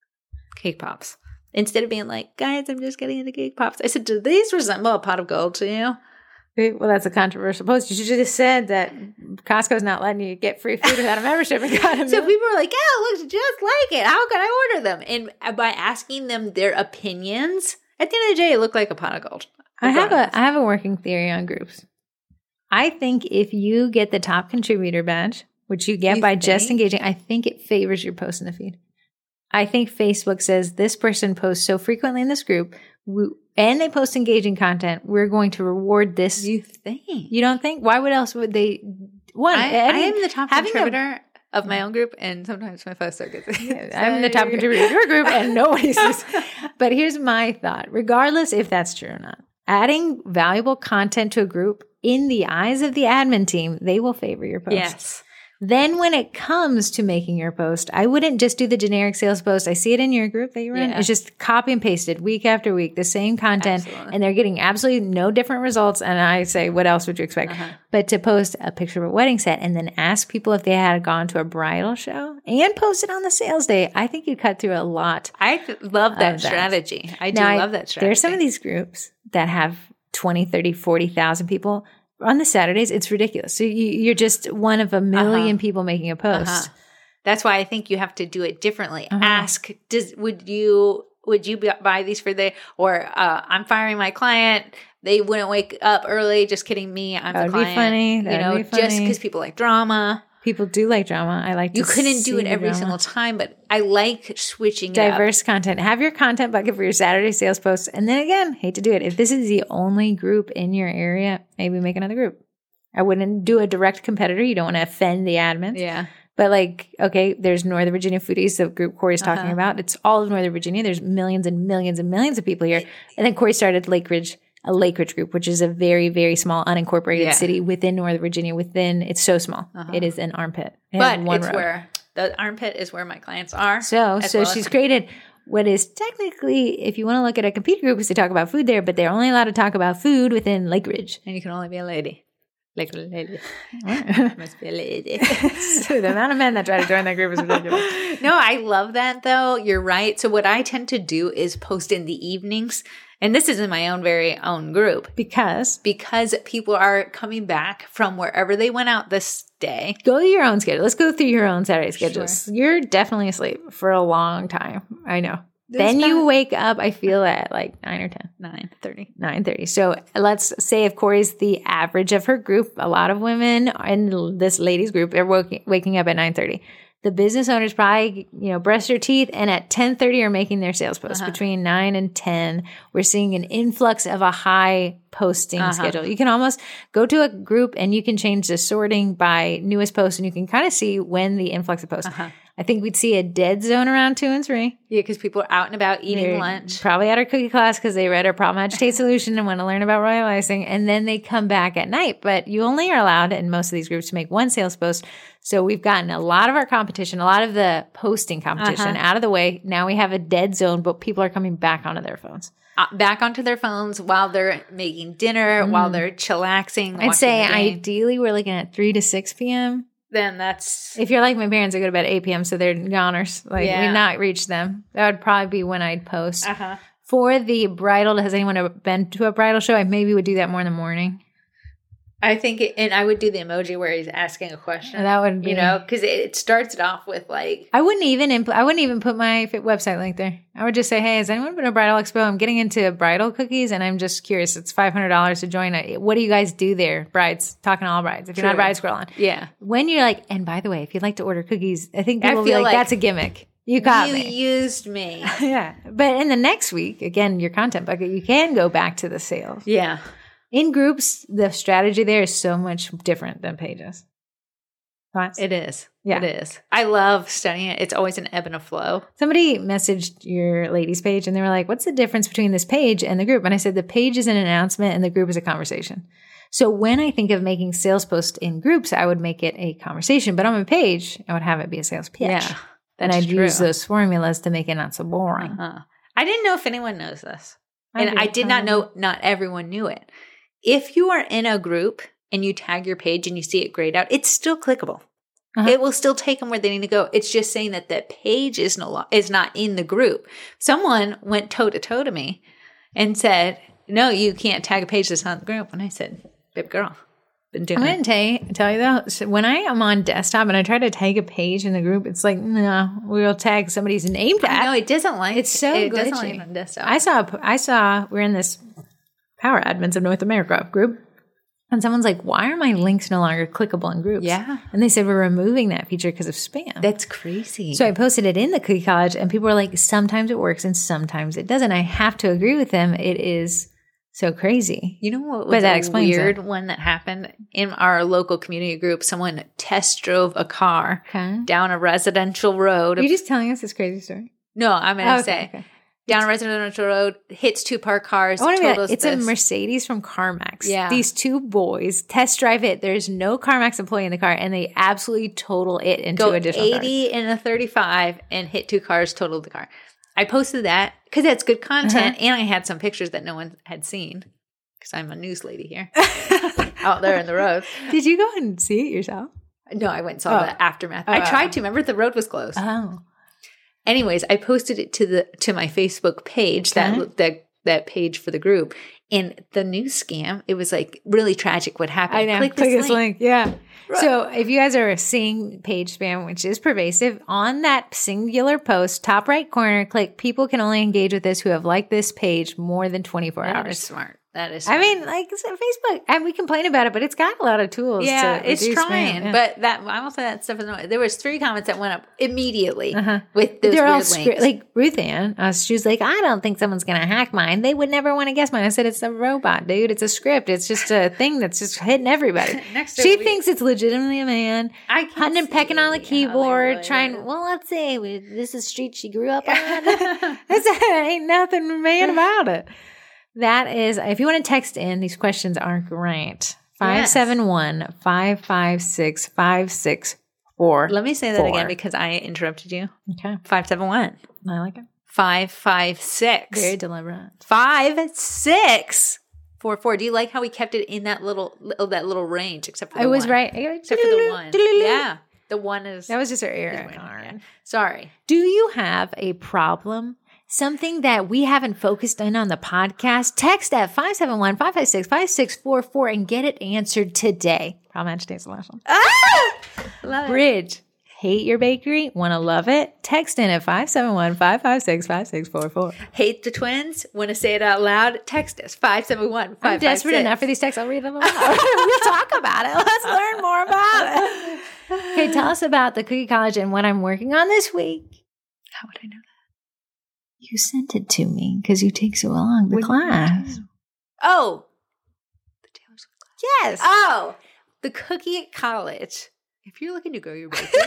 cake pops. Instead of being like, guys, I'm just getting into cake pops. I said, do these resemble a pot of gold to you? Well, that's a controversial post. You should have just said that Costco's not letting you get free food without a membership. And got a So meal. people were like, yeah, it looks just like it. How can I order them? And by asking them their opinions, at the end of the day, it looked like a pot of gold. I have a I have a working theory on groups. I think if you get the top contributor badge, which you get You by just think? engaging, I think it favors your post in the feed. I think Facebook says this person posts so frequently in this group, we, and they post engaging content. We're going to reward this. You think? You don't think? Why would else would they? One, I, I I mean, am the top having a- contributor of my own group, and sometimes my posts are good. I'm the top contributor to your group, and nobody sees. But here's my thought: regardless if that's true or not, adding valuable content to a group in the eyes of the admin team, they will favor your post. Yes. Then when it comes to making your post, I wouldn't just do the generic sales post. I see it in your group that you run. Yeah. It's just copy and pasted week after week, the same content, Absolutely. and they're getting absolutely no different results. And I say, what else would you expect? Uh-huh. But to post a picture of a wedding set and then ask people if they had gone to a bridal show and post it on the sales day, I think you cut through a lot. I th- love that Of that. strategy. I do Now, I- love that strategy. There's some of these groups that have twenty, thirty, forty thousand people. On the Saturdays, it's ridiculous. So you, you're just one of a million Uh-huh. people making a post. Uh-huh. That's why I think you have to do it differently. Uh-huh. Ask, does would you would you bu- buy these for the or uh, I'm firing my client. They wouldn't wake up early. Just kidding. Me, I'm That the would be client. funny. You That know, would be just funny. because people like drama. People do like drama. I like to You couldn't see do it the every drama. single time, but I like switching it up. Diverse content. Have your content bucket for your Saturday sales posts. And then again, hate to do it. If this is the only group in your area, maybe make another group. I wouldn't do a direct competitor. You don't want to offend the admins. Yeah. But like, okay, there's Northern Virginia Foodies, the group Corey's talking Uh-huh. about. It's all of Northern Virginia. There's millions and millions and millions of people here. And then Corey started Lake Ridge a Lake Ridge group, which is a very, very small unincorporated Yeah. city within Northern Virginia. Within, it's so small. Uh-huh. It is an armpit. It has But one it's road. where the armpit is where my clients are. So, as so well she's as- created what is technically, if you want to look at a computer group, because they talk about food there, but they're only allowed to talk about food within Lake Ridge. And you can only be a lady. Like a lady. Must be a lady. So the amount of men that try to join that group is ridiculous. No, I love that though. You're right. So what I tend to do is post in the evenings. And this is in my own very own group. Because Because people are coming back from wherever they went out this day. go to your own schedule. Let's go through your own Saturday schedules. You're definitely asleep for a long time. I know. Then you wake up, I feel, at like nine or ten. nine thirty. nine thirty. So let's say, of course, the average of her group, a lot of women in this ladies group, they're waking, waking up at nine thirty. The business owners probably, you know, brush their teeth and at ten thirty are making their sales posts. Uh-huh. Between nine and ten, we're seeing an influx of a high posting Uh-huh. schedule. You can almost go to a group and you can change the sorting by newest post and you can kind of see when the influx of posts. Uh-huh. I think we'd see a dead zone around two and three. Yeah, because people are out and about eating They're lunch. Probably at our cookie class because they read our problem agitate solution and want to learn about royal icing. And then they come back at night. But you only are allowed in most of these groups to make one sales post. So we've gotten a lot of our competition, a lot of the posting competition Uh-huh. out of the way. Now we have a dead zone, but people are coming back onto their phones. Uh, back onto their phones while they're making dinner, while they're chillaxing. I'd watching say the game. ideally we're looking at three to six p.m. Then that's If you're like my parents, I go to bed at eight p.m., so they're goners. Like, Yeah. we've not reached them. That would probably be when I'd post. uh-huh. For the bridal, has anyone ever been to a bridal show? I maybe would do that more in the morning. I think, it, and I would do the emoji where he's asking a question. That would be, you know, because it, it starts it off with like, I wouldn't even impl- I wouldn't even put my fit website link there. I would just say, hey, has anyone been to a bridal expo? I'm getting into bridal cookies, and I'm just curious. It's five hundred dollars to join. It. What do you guys do there, brides? Talking to all brides. If you're not a True. bride, scroll on. yeah, When you're like, and by the way, if you'd like to order cookies, I think I people will be feel like, like that's a gimmick. You got you me. used me. Yeah. But in the next week, again, your content bucket, you can go back to the sales. Yeah. In groups, the strategy there is so much different than pages. Thoughts? It is. Yeah. It is. I love studying it. It's always an ebb and a flow. Somebody messaged your ladies page and they were like, what's the difference between this page and the group? And I said, the page is an announcement and the group is a conversation. So when I think of making sales posts in groups, I would make it a conversation, but on my page, I would have it be a sales pitch. Yeah. And that's I'd use true. those formulas to make it not so boring. Uh-huh. I didn't know if anyone knows this. I And do. I did not know not everyone knew it. If you are in a group and you tag your page and you see it grayed out, it's still clickable. Uh-huh. It will still take them where they need to go. It's just saying that that page is no lo- is not in the group. Someone went toe to toe to me and said, "No, you can't tag a page that's not in the group." And I said, "Babe, girl, been doing I'm it." going to tell you, tell you though, so when I am on desktop and I try to tag a page in the group, it's like, no, we'll tag somebody's name tag. No, it doesn't like. It's so it doesn't glitchy. like on desktop. I saw, I saw, we're in this Power Admins of North America group, and someone's like, why are my links no longer clickable in groups? Yeah. And they said, we're removing that feature because of spam. That's crazy. So I posted it in the Cookie College, and people were like, sometimes it works and sometimes it doesn't. I have to agree with them. It is so crazy. You know what was But that a explains weird it. one that happened in our local community group? Someone test drove a car Okay. down a residential road. Are you just telling us this crazy story? no, I'm going to Okay, say okay. down a residential road, hits two parked cars. I want to be like, totals it's a this. Mercedes from CarMax. Yeah. These two boys test drive it. There's no CarMax employee in the car, and they absolutely total it into Go additional cars. eighty in a thirty-five and hit two cars, totaled the car. I posted that because that's good content, Uh-huh. and I had some pictures that no one had seen because I'm a news lady here out there in the road. Did you go and see it yourself? No, I went and saw Oh. the aftermath. Oh. I tried to. Remember, the road was closed. Oh. Anyways, I posted it to the to my Facebook page, Okay. that that that page for the group, and the news scam. It was like really tragic. What happened? I know. Click Click this, this link. link. Yeah. So if you guys are seeing page spam, which is pervasive, on that singular post, top right corner, click people can only engage with this who have liked this page more than twenty-four That hours. is smart. That is. I Smart. mean, like it's Facebook, and we complain about it, but it's got a lot of tools. yeah, to it's reduce spam. trying. Yeah. But that I will say that stuff is not. There was three comments that went up immediately Uh-huh. with those they're weird all links. script. Like Ruth Ann, uh, she was like, I don't think someone's going to hack mine. They would never want to guess mine. I said, it's a robot, dude. It's a script. It's just a thing that's just hitting everybody. Next to she we- thinks it's legitimately a man. I can Hunting and pecking on the see how they keyboard, would. trying, well, let's see, we, this is street she grew up on. That's, ain't nothing man about it. That is, if you want to text in, these questions are great. five seven one, five five six, five six four. Let me say that again because I interrupted you. Okay. five seven one. I like it. five five six. Very deliberate. five six four four. Do you like how we kept it in that little that little range except for the I was one? right. Except for the one. Yeah. The one is. That was just our ear. Yeah. Sorry. Do you have a problem? Something that we haven't focused in on the podcast? Text at five seven one, five five six, five six four four and get it answered today. Problem match today's the last one. Ah! Love it. Bridge. Hate your bakery? Want to love it? Text in at five seven one, five five six, five six four four. Hate the twins? Want to say it out loud? Text us five seven one, five five six. I'm desperate enough for these texts. I'll read them aloud. We'll talk about it. Let's learn more about it. Okay, tell us about the Cookie College and what I'm working on this week. How would I know that? You sent it to me because you take so long. The What- class. Oh. The Taylor Swift class. Yes. Oh. The Cookie College. If you're looking to grow your bakery.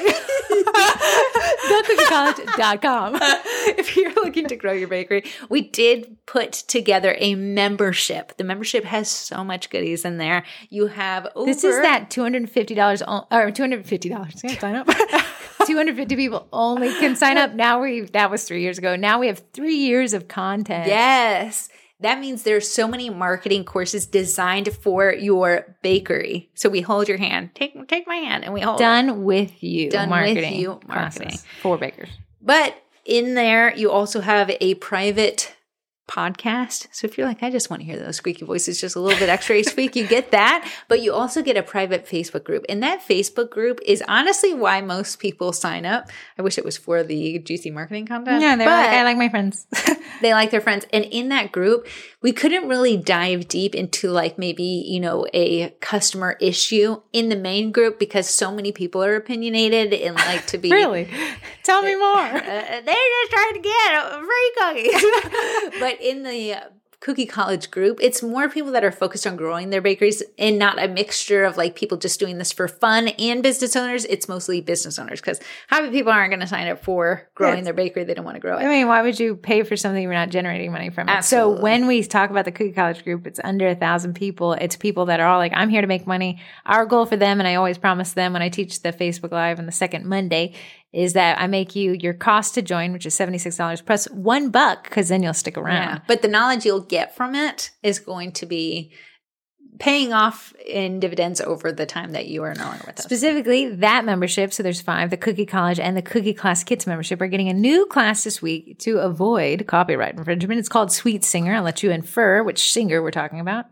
the cookie college dot com. If you're looking to grow your bakery, we did put together a membership. The membership has so much goodies in there. You have over... This is that two hundred fifty dollars o- or two hundred fifty dollars. Yeah, sign up. two hundred fifty people only can sign up. Now we that was three years ago. Now we have three years of content. Yes. That means there's so many marketing courses designed for your bakery. So we hold your hand. Take take my hand and we hold Done it. with you. Done marketing with you marketing. classes for bakers. But in there, you also have a private podcast. So if you're like, I just want to hear those squeaky voices just a little bit extra squeak, you get that. But you also get a private Facebook group. And that Facebook group is honestly why most people sign up. I wish it was for the juicy marketing content. Yeah, they're but like, I like my friends. they like their friends. And in that group, we couldn't really dive deep into like maybe, you know, a customer issue in the main group because so many people are opinionated and like to be. Really? Tell me more. Uh, they're just trying to get free cookies. But in the uh, Cookie College group, it's more people that are focused on growing their bakeries and not a mixture of like people just doing this for fun and business owners. It's mostly business owners because how many people aren't going to sign up for growing Yes. their bakery? They don't want to grow it. I mean, why would you pay for something you're not generating money from? It? Absolutely. So when we talk about the Cookie College group, it's under a thousand people. It's people that are all like, I'm here to make money. Our goal for them, and I always promise them when I teach the Facebook Live on the second Monday, is that I make you your cost to join, which is seventy-six dollars plus one buck, because then you'll stick around. Yeah. But the knowledge you'll get from it is going to be paying off in dividends over the time that you are no longer with us. Specifically, that membership, so there's five, the Cookie College and the Cookie Class Kids membership are getting a new class this week to avoid copyright infringement. It's called Sweet Singer. I'll let you infer which singer we're talking about.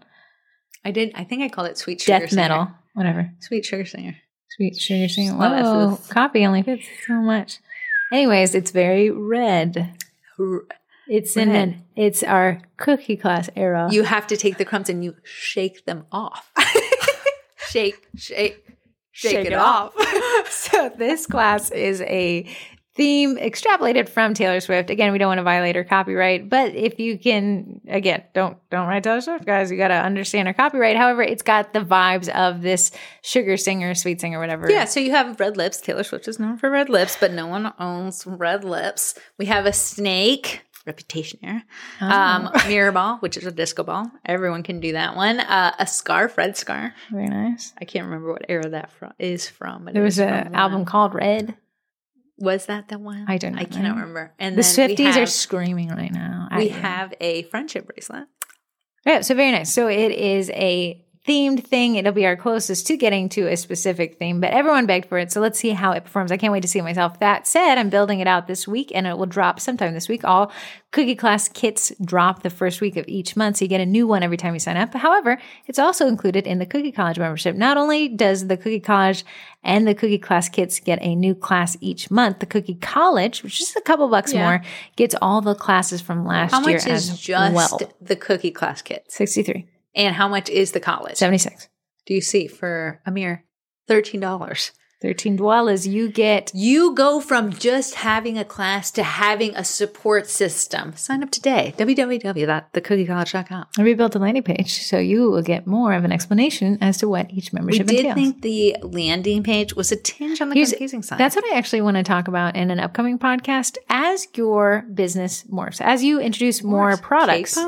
I did. I think I called it Sweet Sugar Death Singer. metal, whatever. Sweet Sugar Singer. Sweet Sugar Singer. Love that Whoa, food. copy only fits so much. Anyways, it's very red. It's in Red. an, it's our Cookie Class era. You have to take the crumbs and you shake them off. shake, shake, shake, it, off. So this class is a theme extrapolated from Taylor Swift. Again, we don't want to violate her copyright, but if you can, again, don't don't write Taylor Swift, guys. You got to understand her copyright. However, it's got the vibes of this sugar singer, sweet singer, whatever. Yeah, so you have red lips. Taylor Swift is known for red lips, but no one owns red lips. We have a snake. Reputation era. Oh. Um, mirror ball, which is a disco ball. Everyone can do that one. Uh, a scarf, red scar. Very nice. I can't remember what era that from, is from. But There it was is an from album one. called Red. Was that the one? I don't know. I cannot remember. And The then we Swifties are have- screaming right now. We I- have a friendship bracelet. Yeah, so very nice. So it is a themed thing. It'll be our closest to getting to a specific theme, but everyone begged for it. So let's see how it performs. I can't wait to see it myself. That said, I'm building it out this week and it will drop sometime this week. All Cookie Class kits drop the first week of each month. So you get a new one every time you sign up. However, it's also included in the Cookie College membership. Not only does the Cookie College and the Cookie Class kits get a new class each month, the Cookie College, which is a couple bucks Yeah. more, gets all the classes from last How year much as is just well. the Cookie Class kits? sixty-three. And how much is the college? seventy-six. Do you see for a mere thirteen dollars? thirteen dwellers, you get You go from just having a class to having a support system. Sign up today. w w w dot the cookie college dot com. I rebuilt the landing page, so you will get more of an explanation as to what each We membership did entails. think the landing page was a tinge on the Here's- confusing side. That's what I actually want to talk about in an upcoming podcast. As your business morphs, as you introduce more Morphs. products, Cake pops.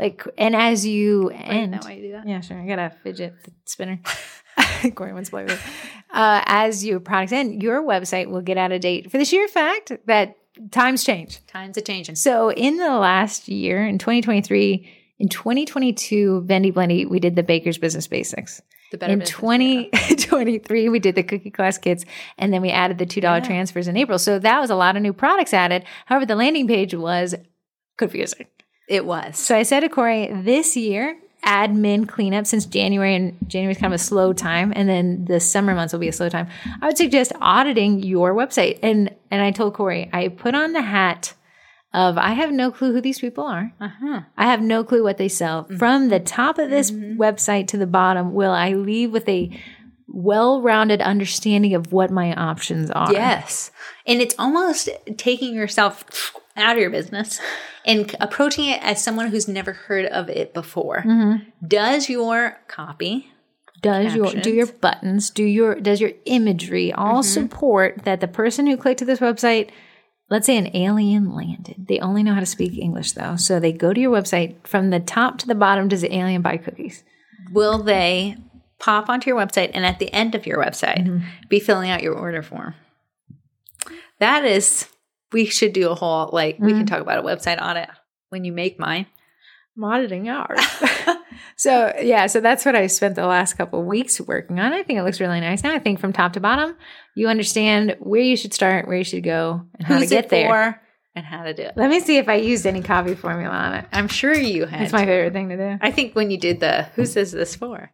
like, and as you end, that way you do that. yeah, sure. I got a fidget spinner. Corey wants to play with it. Uh, as your products end, your website will get out of date for the sheer fact that times change. Times are changing. So in the last year, in twenty twenty-three, in twenty twenty-two, Vendy Blendy, we did the Baker's Business Basics. The better in business, twenty twenty-three, we did the Cookie Class Kits, and then we added the two dollars Yeah. transfers in April. So that was a lot of new products added. However, the landing page was confusing. It was. So I said to Corey, this year, admin cleanup, since January, and January is kind of a slow time, and then the summer months will be a slow time, I would suggest auditing your website. And and I told Corey, I put on the hat of I have no clue who these people are. Uh-huh. I have no clue what they sell. Mm-hmm. From the top of this mm-hmm. website to the bottom, will I leave with a well-rounded understanding of what my options are? Yes. And it's almost taking yourself out of your business and approaching it as someone who's never heard of it before. Mm-hmm. Does your copy, does captions, your do your buttons, do your does your imagery all mm-hmm. support that the person who clicked to this website, let's say an alien landed. They only know how to speak English though. So they go to your website from the top to the bottom. Does the alien buy cookies? Will they pop onto your website and at the end of your website mm-hmm. be filling out your order form? That is, we should do a whole, like, mm-hmm. we can talk about a website audit when you make mine. I'm auditing ours. So, yeah, so that's what I spent the last couple of weeks working on. I think it looks really nice. Now I think from top to bottom, you understand where you should start, where you should go, and how Who's to get it there. For and how to do it. Let me see if I used any copy formula on it. I'm sure you had. It's my favorite thing to do. I think when you did the, who says this for?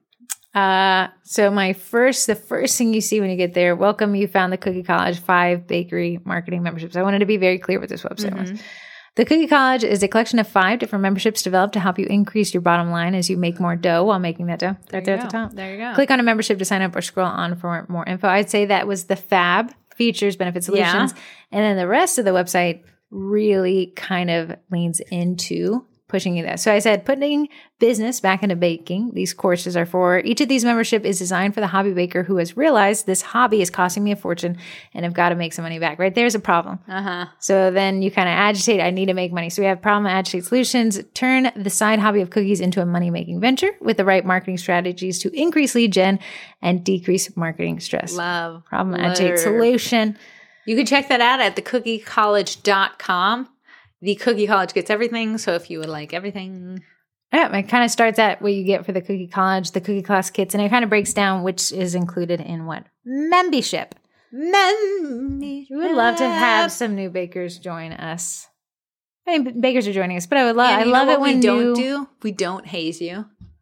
Uh, so my first, the first thing you see when you get there, welcome, you found the Cookie College five bakery marketing memberships. I wanted to be very clear what this website mm-hmm. was. The Cookie College is a collection of five different memberships developed to help you increase your bottom line as you make more dough while making that dough. Right there at the top. There you go. Click on a membership to sign up or scroll on for more info. I'd say that was the fab, features, benefit solutions. Yeah. And then the rest of the website really kind of leans into pushing you that. So I said, putting business back into baking. These courses are for, each of these membership is designed for the hobby baker who has realized this hobby is costing me a fortune and I've got to make some money back, right? There's a problem. Uh-huh. So then you kind of agitate, I need to make money. So we have problem, agitate solutions, turn the side hobby of cookies into a money-making venture with the right marketing strategies to increase lead gen and decrease marketing stress. Love. Problem, agitate solution. You can check that out at the cookie college dot com. The Cookie College gets everything, so if you would like everything. Yeah, it kind of starts at what you get for the Cookie College, the Cookie Class Kits, and it kind of breaks down which is included in what? Membership. Membership. We would love to have some new bakers join us. I mean, bakers are joining us, but I would love, I love it when we don't new... do? We don't haze you.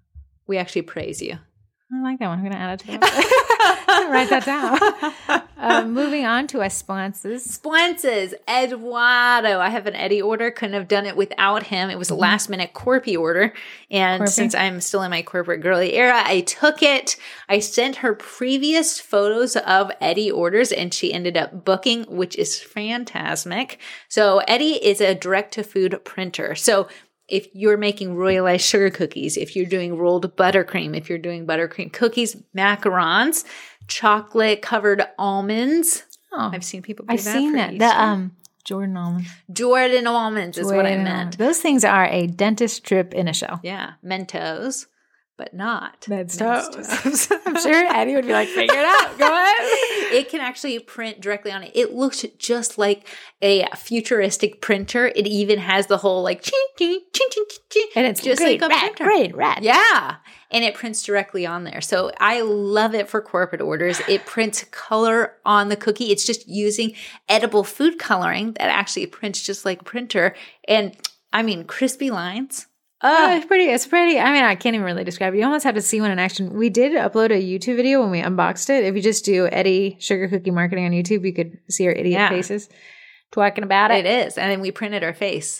We actually praise you. I like that one. I'm going to add it to that. Write that down. Uh, moving on to our sponsors. Sponsors. Eduardo. I have an Eddie order. Couldn't have done it without him. It was a last minute Corpy order. And Corpy. Since I'm still in my corporate girly era, I took it. I sent her previous photos of Eddie orders and she ended up booking, which is fantastic. So Eddie is a direct to food printer. So if you're making royalized sugar cookies, if you're doing rolled buttercream, if you're doing buttercream cookies, macarons, chocolate covered almonds. Oh, I've seen people do I've that. I've seen for that. Easter. The um, Jordan almonds. Jordan almonds is Jordan what I meant. almonds. Those things are a dentist trip in a shell. Yeah. Mentos, but not. Mentos. I'm sure Eddie would be like, figure it out. Go ahead. It can actually print directly on it. It looks just like a futuristic printer. It even has the whole like ching, ching, ching, ching, ching. And it's just great, like a red, printer. Great, red. Yeah. And it prints directly on there. So I love it for corporate orders. It prints color on the cookie. It's just using edible food coloring that actually prints just like a printer. And I mean, crispy lines. Oh, it's pretty. It's pretty. I mean, I can't even really describe it. You almost have to see one in action. We did upload a YouTube video when we unboxed it. If you just do Eddie Sugar Cookie Marketing on YouTube, you could see our idiot yeah. faces talking about it. It is. And then we printed our face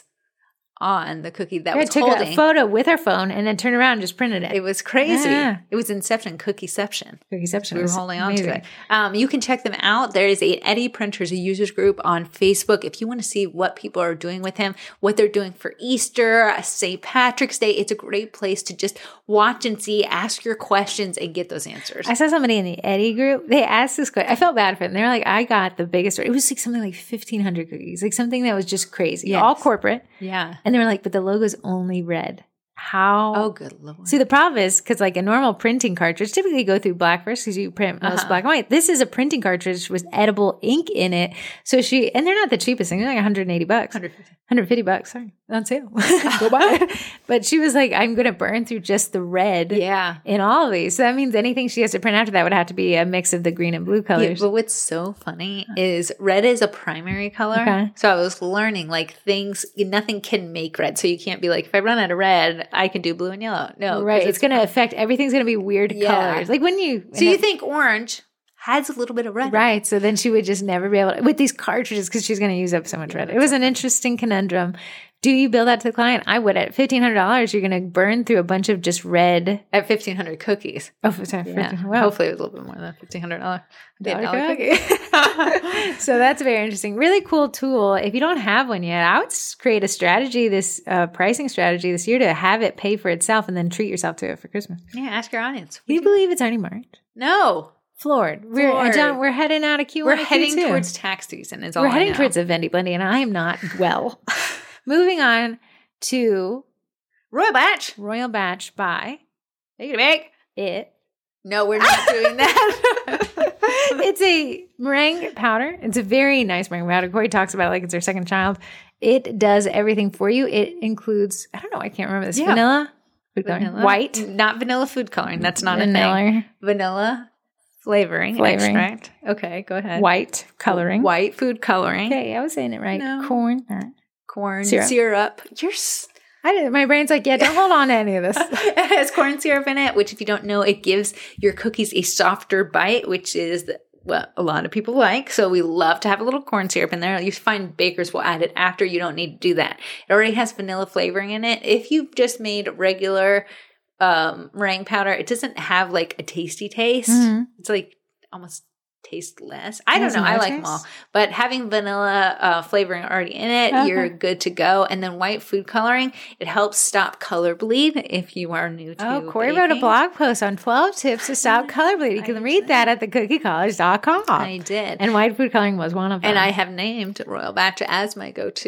on the cookie that yeah, was took holding. a photo with our phone and then turned around and just printed it. It was crazy. Yeah. It was Inception, Cookieception. Cookieception. We were holding on to it. Um, you can check them out. There is a Eddie Printers users group on Facebook. If you want to see what people are doing with him, what they're doing for Easter, Saint Patrick's Day, it's a great place to just watch and see, ask your questions, and get those answers. I saw somebody in the Eddie group. They asked this question. I felt bad for them. They're like, I got the biggest. It was like something like fifteen hundred cookies, like something that was just crazy, yes. all corporate. Yeah. And they were like, but the logo's only red. how. Oh, good Lord. See, the problem is because like a normal printing cartridge typically go through black first because you print most Uh-huh. black and white. This is a printing cartridge with edible ink in it. So she, and they're not the cheapest thing. They're like one hundred eighty bucks. one hundred fifty. one hundred fifty bucks. Sorry. On sale. Go buy it. But she was like, I'm going to burn through just the red Yeah. in all of these. So that means anything she has to print after that would have to be a mix of the green and blue Yeah, colors. but what's so funny is red is a primary color. Okay. So I was learning like things, nothing can make red. So you can't be like, if I run out of red, I can do blue and yellow. No. 'cause Right. It's going to affect, everything's going to be weird Yeah. colors. Like when you. So you think orange has a little bit of red. Right. So then she would just never be able to, with these cartridges, because she's going to use up so much red. It was an interesting conundrum. Do you bill that to the client? I would. At fifteen hundred dollars, you're going to burn through a bunch of just red. At fifteen hundred cookies. Oh, sorry. Yeah. fifteen Wow. Hopefully it was a little bit more than fifteen hundred dollars. Dollar cookie. So that's very interesting. Really cool tool. If you don't have one yet, I would s- create a strategy, this uh, pricing strategy this year to have it pay for itself and then treat yourself to it for Christmas. Yeah, ask your audience. Do you believe it's already March? No. Floored. We're, Floored. John, we're heading out of Q one. We're and heading Q two. towards tax season is all We're I heading know. towards a Vendy Blendy, and I am not well. Moving on to Royal Batch. Royal Batch by Take it back. It. No, we're not doing that. It's a meringue powder. It's a very nice meringue powder. Corey talks about it like it's her second child. It does everything for you. It includes, I don't know, I can't remember this. Yeah. Vanilla, food coloring, Vanilla. white, Not vanilla food coloring. That's not a thing. vanilla, Vanilla flavoring, Flavoring. extract. Okay, go ahead. white coloring. White food coloring. Okay, I was saying it right. No. Corn. All right. Corn Syrup. syrup. You're s- I did. My brain's like, yeah, don't hold on to any of this. it has corn syrup in it, which if you don't know, it gives your cookies a softer bite, which is what a lot of people like. So we love to have a little corn syrup in there. You find bakers will add it after. You don't need to do that. It already has vanilla flavoring in it. If you've just made regular um, meringue powder, it doesn't have like a tasty taste. Mhm. It's like almost tasteless. I don't Has know. I no like taste? them all. But having vanilla uh, flavoring already in it, Okay. you're good to go. And then white food coloring, it helps stop color bleed if you are new to Oh, Corey wrote a baking. blog post on twelve tips to stop color bleeding. You can I read did. that at the cookie college dot com. I did. And white food coloring was one of them. And I have named Royal Batch as my go-to.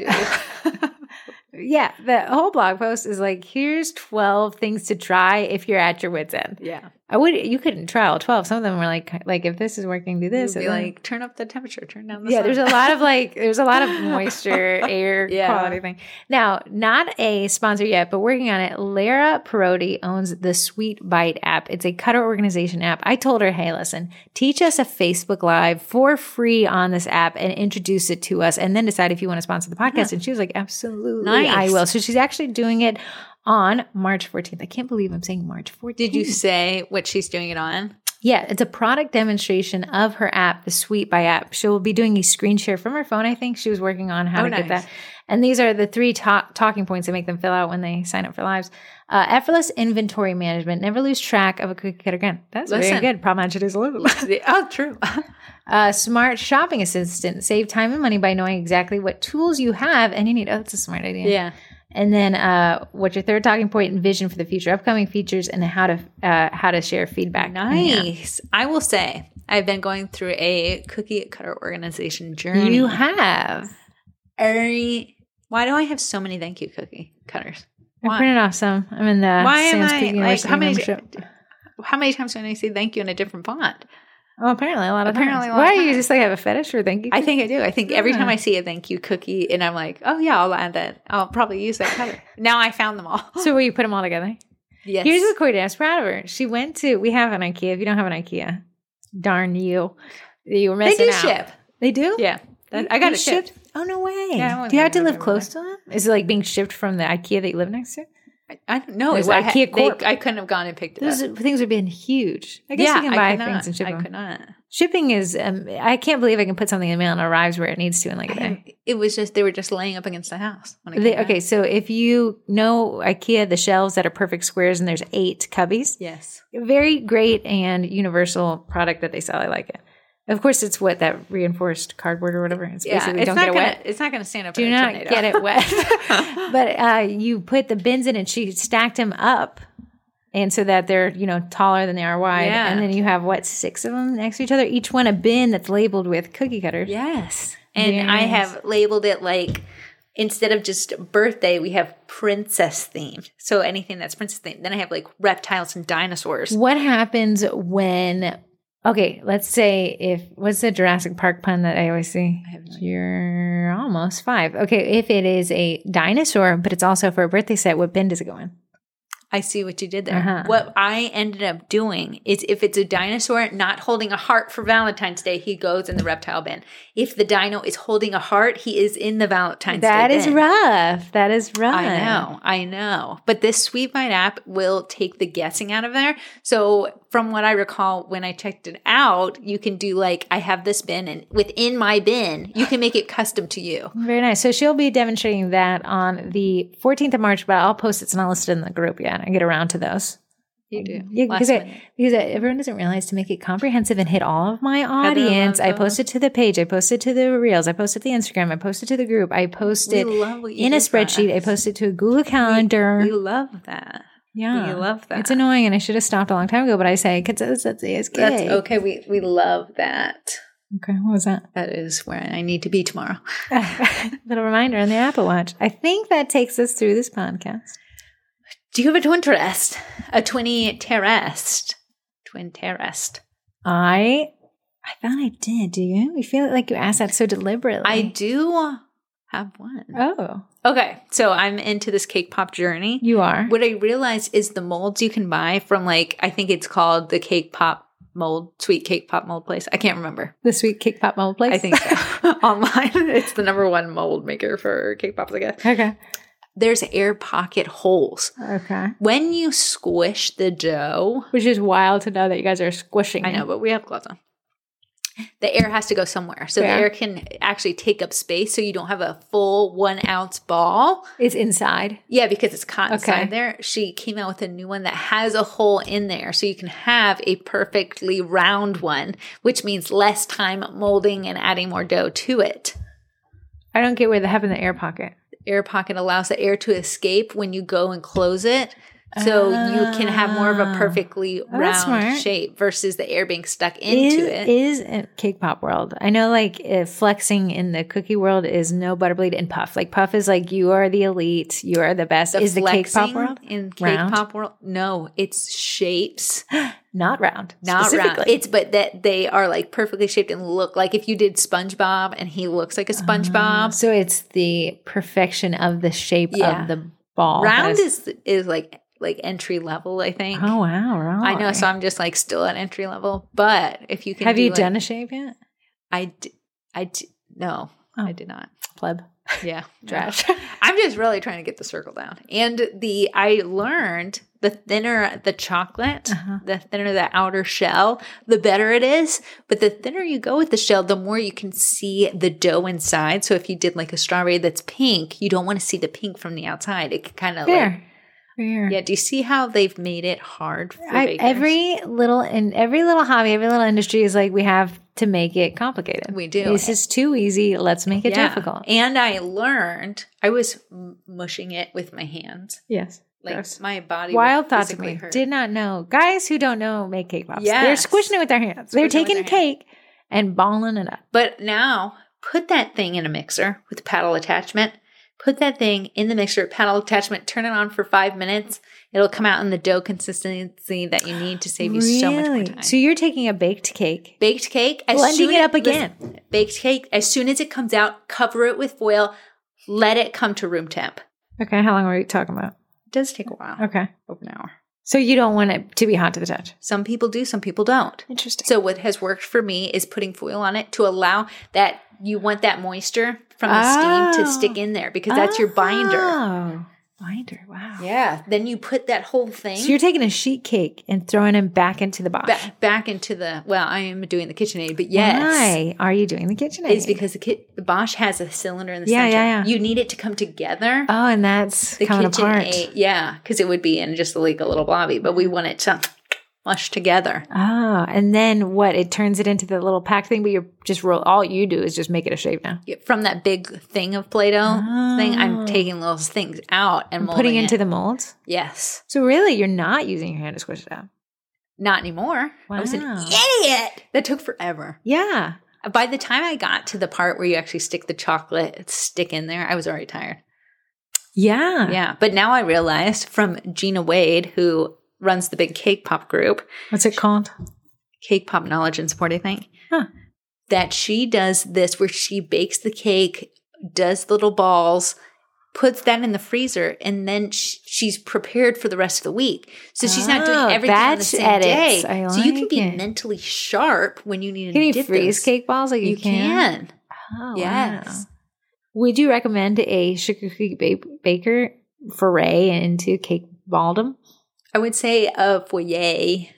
yeah, the whole blog post is like, here's twelve things to try if you're at your wit's end. yeah. I would, you couldn't try all twelve. Some of them were like, like if this is working, do this. You'd be and then- like, turn up the temperature, turn down the yeah, sun. there's a lot of like, there's a lot of moisture, air Yeah. quality thing. Now, not a sponsor yet, but working on it. Lara Perotti owns the Sweet Bite app. It's a cutter organization app. I told her, hey, listen, teach us a Facebook Live for free on this app and introduce it to us, and then decide if you want to sponsor the podcast. And she was like, absolutely, Nice. I will. So she's actually doing it on March fourteenth. I can't believe I'm saying March fourteenth. Did you say what she's doing it on? Yeah, it's a product demonstration of her app, the Sweet by app. She'll be doing a screen share from her phone, I think. She was working on how Oh, to nice. get that. And these are the three ta- talking points that make them fill out when they sign up for lives. Uh, effortless inventory management. Never lose track of a cookie cutter again. That's very Listen. good. Problem should is a little. Oh, true. Uh, smart shopping assistant. Save time and money by knowing exactly what tools you have and you need. Oh, that's a smart idea. yeah. And then, uh, what's your third talking point and vision for the future, upcoming features, and how to uh, how to share feedback. Yeah. Nice. I will say, I've been going through a cookie cutter organization journey. You have. Every, why do I have so many thank you cookie cutters? I Why, printed off some. I'm in the why am Sam's I Cookie like University how many? membership. How many times do I say thank you in a different font? Oh, apparently a lot of Apparently times. a lot Why of do you times. just like have a fetish for thank you? I think I do. I think every Yeah. time I see a thank you cookie, and I'm like, oh yeah, I'll add that. I'll probably use that cutter. Now I found them all. So will you put them all together? Yes. Here's what Corey did. I was proud of her. She went to, we have an IKEA. If you don't have an IKEA, darn you. You were they missing do out. ship. They do? Yeah. That- I got You it shipped. Oh, no way. Yeah, I wouldn't do you have to know live they were close to them? Is it like being shipped from the IKEA that you live next to? I, I don't know. There's It was- I, IKEA had- they- Corp. I couldn't have gone and picked it Those up. things have been huge. I guess yeah, you can I buy could not. things and ship I them. could not. Shipping is, um, I can't believe I can put something in the mail and it arrives where it needs to in like a day. It was just they were just laying up against the house. When I They, came okay, back. so if you know IKEA, the shelves that are perfect squares and there's eight cubbies, Yes. very great and universal product that they sell. I like it. Of course, it's what that reinforced cardboard or whatever. It's Yeah. basically It's don't not get it gonna. wet. It's not gonna stand up. Do in a not tornado. get it wet. But uh, you put the bins in and she stacked them up. And so that they're, you know, taller than they are wide. Yeah. And then you have, what, six of them next to each other? Each one a bin that's labeled with cookie cutters. Yes. And Very I nice. have labeled it like instead of just birthday, we have princess themed. So anything that's princess themed. Then I have like reptiles and dinosaurs. What happens when, okay, let's say if, what's the Jurassic Park pun that I always see? I have no idea. You're almost five. Okay, if it is a dinosaur, but it's also for a birthday set, what bin does it go in? I see what you did there. Uh-huh. What I ended up doing is if it's a dinosaur not holding a heart for Valentine's Day, he goes in the reptile bin. If the dino is holding a heart, he is in the Valentine's That Day is bin. rough. That is rough. I know, I know. But this SweetBite app will take the guessing out of there. So from what I recall, when I checked it out, you can do like, I have this bin, and within my bin, you can make it custom to you. Very nice. So she'll be demonstrating that on the fourteenth of March, but I'll post it. It's not listed in the group yet. I get around to those. You do. Yeah, because, Last I, minute. because I, everyone doesn't realize to make it comprehensive and hit all of my audience. I post it to the page. I post it to the Reels. I post it to the Instagram. I post it to the group. I post We it love what you in a do for spreadsheet. I us. post it to a Google Calendar. We love that. yeah. We love that. It's annoying, and I should have stopped a long time ago, but I say consistency is key. That's okay. We we love that. Okay, what was that? That is where I need to be tomorrow. Little reminder on the Apple Watch. I think that takes us through this podcast. Do you have a twin terrest? A twinny terrest? Twin terrest. I I thought I did. Do you? You feel like you asked that so deliberately. I do have one. Oh, Okay, so I'm into this cake pop journey. you are. What I realized is the molds you can buy from like, I think it's called the Cake Pop Mold, Sweet Cake Pop Mold Place. I can't remember. The Sweet Cake Pop Mold Place? I think so. Online, it's the number one mold maker for cake pops, I guess. Okay. There's air pocket holes. Okay. When you squish the dough, Which is wild to know that you guys are squishing I it. know, but we have gloves on. The air has to go somewhere. So Fair. the air can actually take up space so you don't have a full one ounce ball. It's inside. Yeah, because it's caught Okay. inside there. She came out with a new one that has a hole in there. So you can have a perfectly round one, which means less time molding and adding more dough to it. I don't get where they have in the air pocket. Air pocket allows the air to escape when you go and close it. So you can have more of a perfectly Oh, that's round smart. shape versus the air being stuck into is, it. Is in cake pop world. I know like uh, flexing in the cookie world is no butterbleed and puff. Like puff is like you are the elite. You are the best. The is the cake pop flexing world in cake round? pop world? No, it's shapes, Not round. not round. specifically. It's but that they are like perfectly shaped and look like if you did SpongeBob and he looks like a SpongeBob. So it's the perfection of the shape Yeah. of the ball. Round That is is like like entry level, I think. Oh wow! Really? I know, so I'm just like still at entry level. But if you can, Have do, you like- done a shape yet? I did. I did. No, Oh. I did not. Pleb. Yeah, Trash. I'm just really trying to get the circle down. And the I learned the thinner the chocolate, Uh-huh. the thinner the outer shell, the better it is. But the thinner you go with the shell, the more you can see the dough inside. So if you did like a strawberry that's pink, you don't want to see the pink from the outside. It can kind of like Fair. Fair. yeah. Do you see how they've made it hard for I, bakers? every little in every little hobby, every little industry is like we have to make it complicated. We do. This is too easy. Let's make it Yeah. difficult. And I learned I was m- mushing it with my hands. Yes. Like Gross. my body Wild would thoughts of physically me. hurt. Did not know. Guys who don't know make cake pops. They're Yes. squishing it with their hands. They're Squishing it taking with their cake and balling it up. But now put that thing in a mixer with a paddle attachment. Put that thing in the mixer, paddle attachment, turn it on for five minutes. It'll come out in the dough consistency that you need to save you so much more Really? time. So you're taking a baked cake, Baked cake, as blending soon it as- up again. listen, baked cake, as soon as it comes out, cover it with foil. Let it come to room temp. Okay, how long are we talking about? It does take a while, Okay. over an hour. So you don't want it to be hot to the touch. Some people do, some people don't. Interesting. So what has worked for me is putting foil on it to allow that you want that moisture from the steam to Oh. stick in there because that's your binder. Oh, binder. Wow. Yeah. Then you put that whole thing So you're taking a sheet cake and throwing them back into the box. ba- back into the, well, I am doing the KitchenAid, but yes. Why are you doing the KitchenAid? It's because the, kit, the Bosch has a cylinder in the Yeah, center. yeah, yeah. You need it to come together. Oh, and that's the coming apart. KitchenAid, yeah, because it would be in just like a little blobby, but we want it to mush together. Oh, and then what? It turns it into the little pack thing, but you're just roll. All you do is just make it a shape now. From that big thing of Play-Doh thing, Oh. I'm taking those things out and molding Putting into it. the molds. Yes. So really, you're not using your hand to squish it out. Not anymore. I was an Wow. idiot. That took forever. Yeah. By the time I got to the part where you actually stick the chocolate stick in there, I was already tired. Yeah. Yeah. But now I realized from Gina Wade, who runs the big Cake Pop group. What's it called? Cake Pop Knowledge and Support, I think. Huh. That she does this where she bakes the cake, does little balls, puts that in the freezer, and then sh- she's prepared for the rest of the week. So she's not doing Oh, everything on the batch same edits. day. I So you can like be it. mentally sharp when you need Can to you dip freeze those. cake balls like you, You can? can. Oh, Yes. wow. Would you recommend a sugar cookie ba- baker foray into cake balldom? I would say a foyer,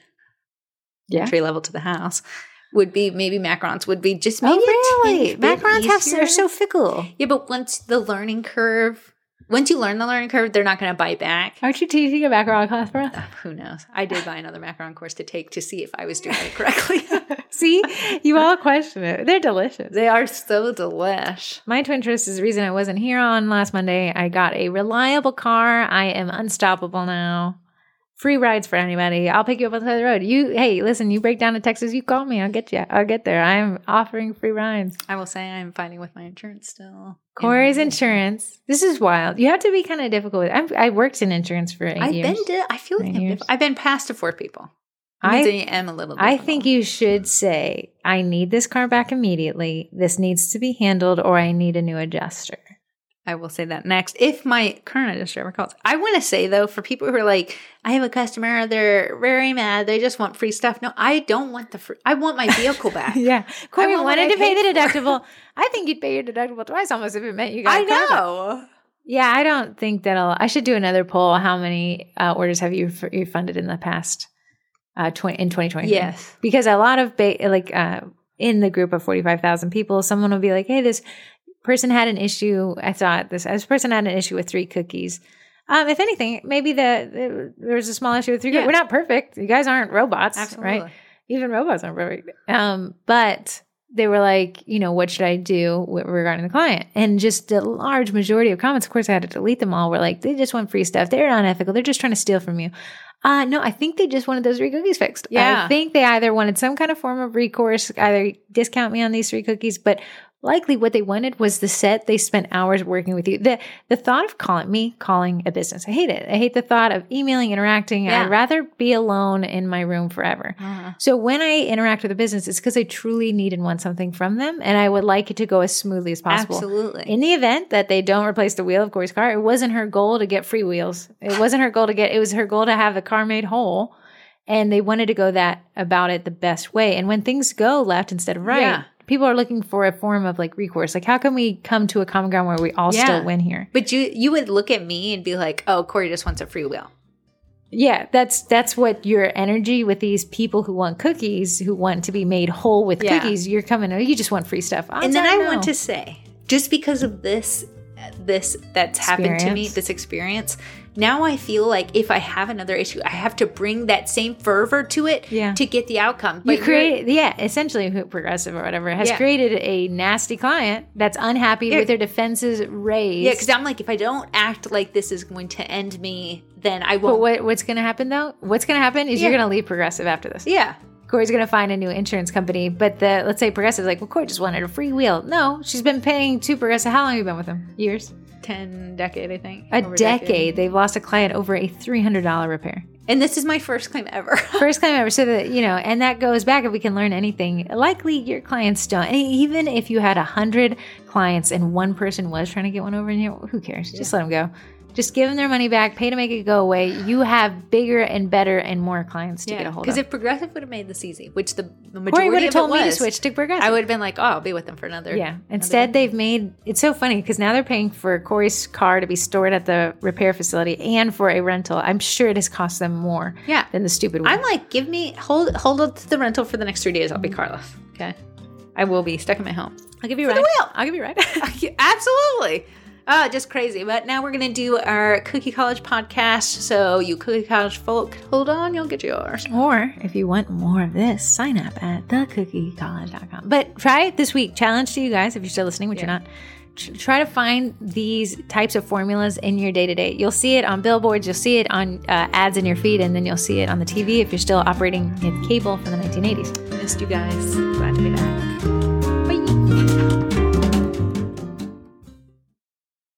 Yeah. entry level to the house, would be maybe macarons would be just maybe Oh, a really? tinge bit Macarons have easier. they're so fickle. Yeah, but once the learning curve, once you learn the learning curve, they're not going to bite back. Aren't you teaching a macaron class, bro? Uh, who knows? I did buy another macaron course to take to see if I was doing it correctly. See, you all question it. They're delicious. They are so delish. My twin twist is the reason I wasn't here on last Monday. I got a reliable car. I am unstoppable now. Free rides for anybody. I'll pick you up on the side of the road. You, hey, listen, you break down to Texas, you call me. I'll get you. I'll get there. I'm offering free rides. I will say I'm fighting with my insurance still. Corey's insurance. This is wild. You have to be kind of difficult with it. I worked in insurance for eight I've years. been. To, I feel like Nine I'm years. diff- I've been past to four people. I- I am a little. I difficult. think you should say, I need this car back immediately. This needs to be handled, or I need a new adjuster. I will say that next. If my current adjuster ever calls, I want to say though, for people who are like, I have a customer, they're very mad, they just want free stuff. No, I don't want the free. I want my vehicle back. Yeah. Corey want what wanted I to pay the paid for. deductible. I think you'd pay your deductible twice almost if it meant you got I a car back. know. Yeah, I don't think that'll. I should do another poll. How many uh, orders have you f- you funded in the past uh, twenty in twenty twenty? Yes. Because a lot of ba- like uh, in the group of forty five thousand people, someone will be like, "Hey, this person had an issue. I thought this this person had an issue with three cookies." Um, if anything, maybe the, the there's a small issue with three. Yeah. Cookies. We're not perfect. You guys aren't robots, Absolutely. right? Even robots aren't perfect. Um, but they were like, you know, what should I do w- regarding the client? And just a large majority of comments, of course, I had to delete them all, were like, they just want free stuff. They're unethical. They're just trying to steal from you. Uh, no, I think they just wanted those three cookies fixed. Yeah. I think they either wanted some kind of form of recourse, either discount me on these three cookies, but likely what they wanted was the set. They spent hours working with you. The the thought of calling me, calling a business, I hate it. I hate the thought of emailing, interacting. Yeah. I'd rather be alone in my room forever. Uh-huh. So when I interact with a business, it's because I truly need and want something from them, and I would like it to go as smoothly as possible. Absolutely. In the event that they don't replace the wheel of Corey's car, it wasn't her goal to get free wheels. It wasn't her goal to get, it was her goal to have the car made whole. And they wanted to go that about it the best way. And when things go left instead of right, Yeah. people are looking for a form of like recourse. Like, how can we come to a common ground where we all Yeah. still win here? But you you would look at me and be like, oh, Corey just wants a free wheel. Yeah, that's that's what your energy with these people who want cookies, who want to be made whole with Yeah. cookies, you're coming, oh, you just want free stuff. And then I don't want know. to say, just because of this, this that's happened to me, Experience. this experience, now I feel like if I have another issue, I have to bring that same fervor to it Yeah. to get the outcome. You But you're- create, yeah, essentially who- Progressive or whatever has Yeah. created a nasty client that's unhappy Yeah. with their defenses raised. yeah, because I'm like, if I don't act like this is going to end me, then I But won't. what, what's going to happen though? What's going to happen is you're Yeah. going to leave Progressive after this. yeah. Corey's going to find a new insurance company, but the let's say Progressive's like, well, Corey just wanted a free wheel. No, she's been paying to Progressive. How long have you been with them? Years? ten decade, I think. A Over decade. They've lost a client over a three hundred dollars repair. And this is my first claim ever. First claim ever. So that, you know, and that goes back, if we can learn anything, likely your clients don't. And even if you had a hundred clients and one person was trying to get one over in here, who cares? Just let them go. Just give them their money back, pay to make it go away. You have bigger and better and more clients to get a hold of. Because if Progressive would have made this easy, which the, the majority Corey would have of told it me to was, switch to Progressive. I would have been like, oh, I'll be with them for another. Yeah. Instead, they've made it's so funny because now they're paying for Corey's car to be stored at the repair facility and for a rental. I'm sure it has cost them more Yeah. than the stupid one. I'm like, give me hold hold up to the rental for the next three days. I'll be Carlos. Okay, I will be stuck in my home. I'll give you a For ride. the wheel. I'll give you a ride. Absolutely. Oh, just crazy. But now we're gonna do our Cookie College podcast. So you Cookie College folk, hold on, you'll get yours. Or if you want more of this, sign up at the cookie college dot com. But try it this week. Challenge to you guys, if you're still listening, which Yeah. you're not. Tr- Try to find these types of formulas in your day to day. You'll see it on billboards, you'll see it on uh, ads in your feed, and then you'll see it on the T V if you're still operating with cable from the nineteen eighties. Missed you guys. Glad to be back.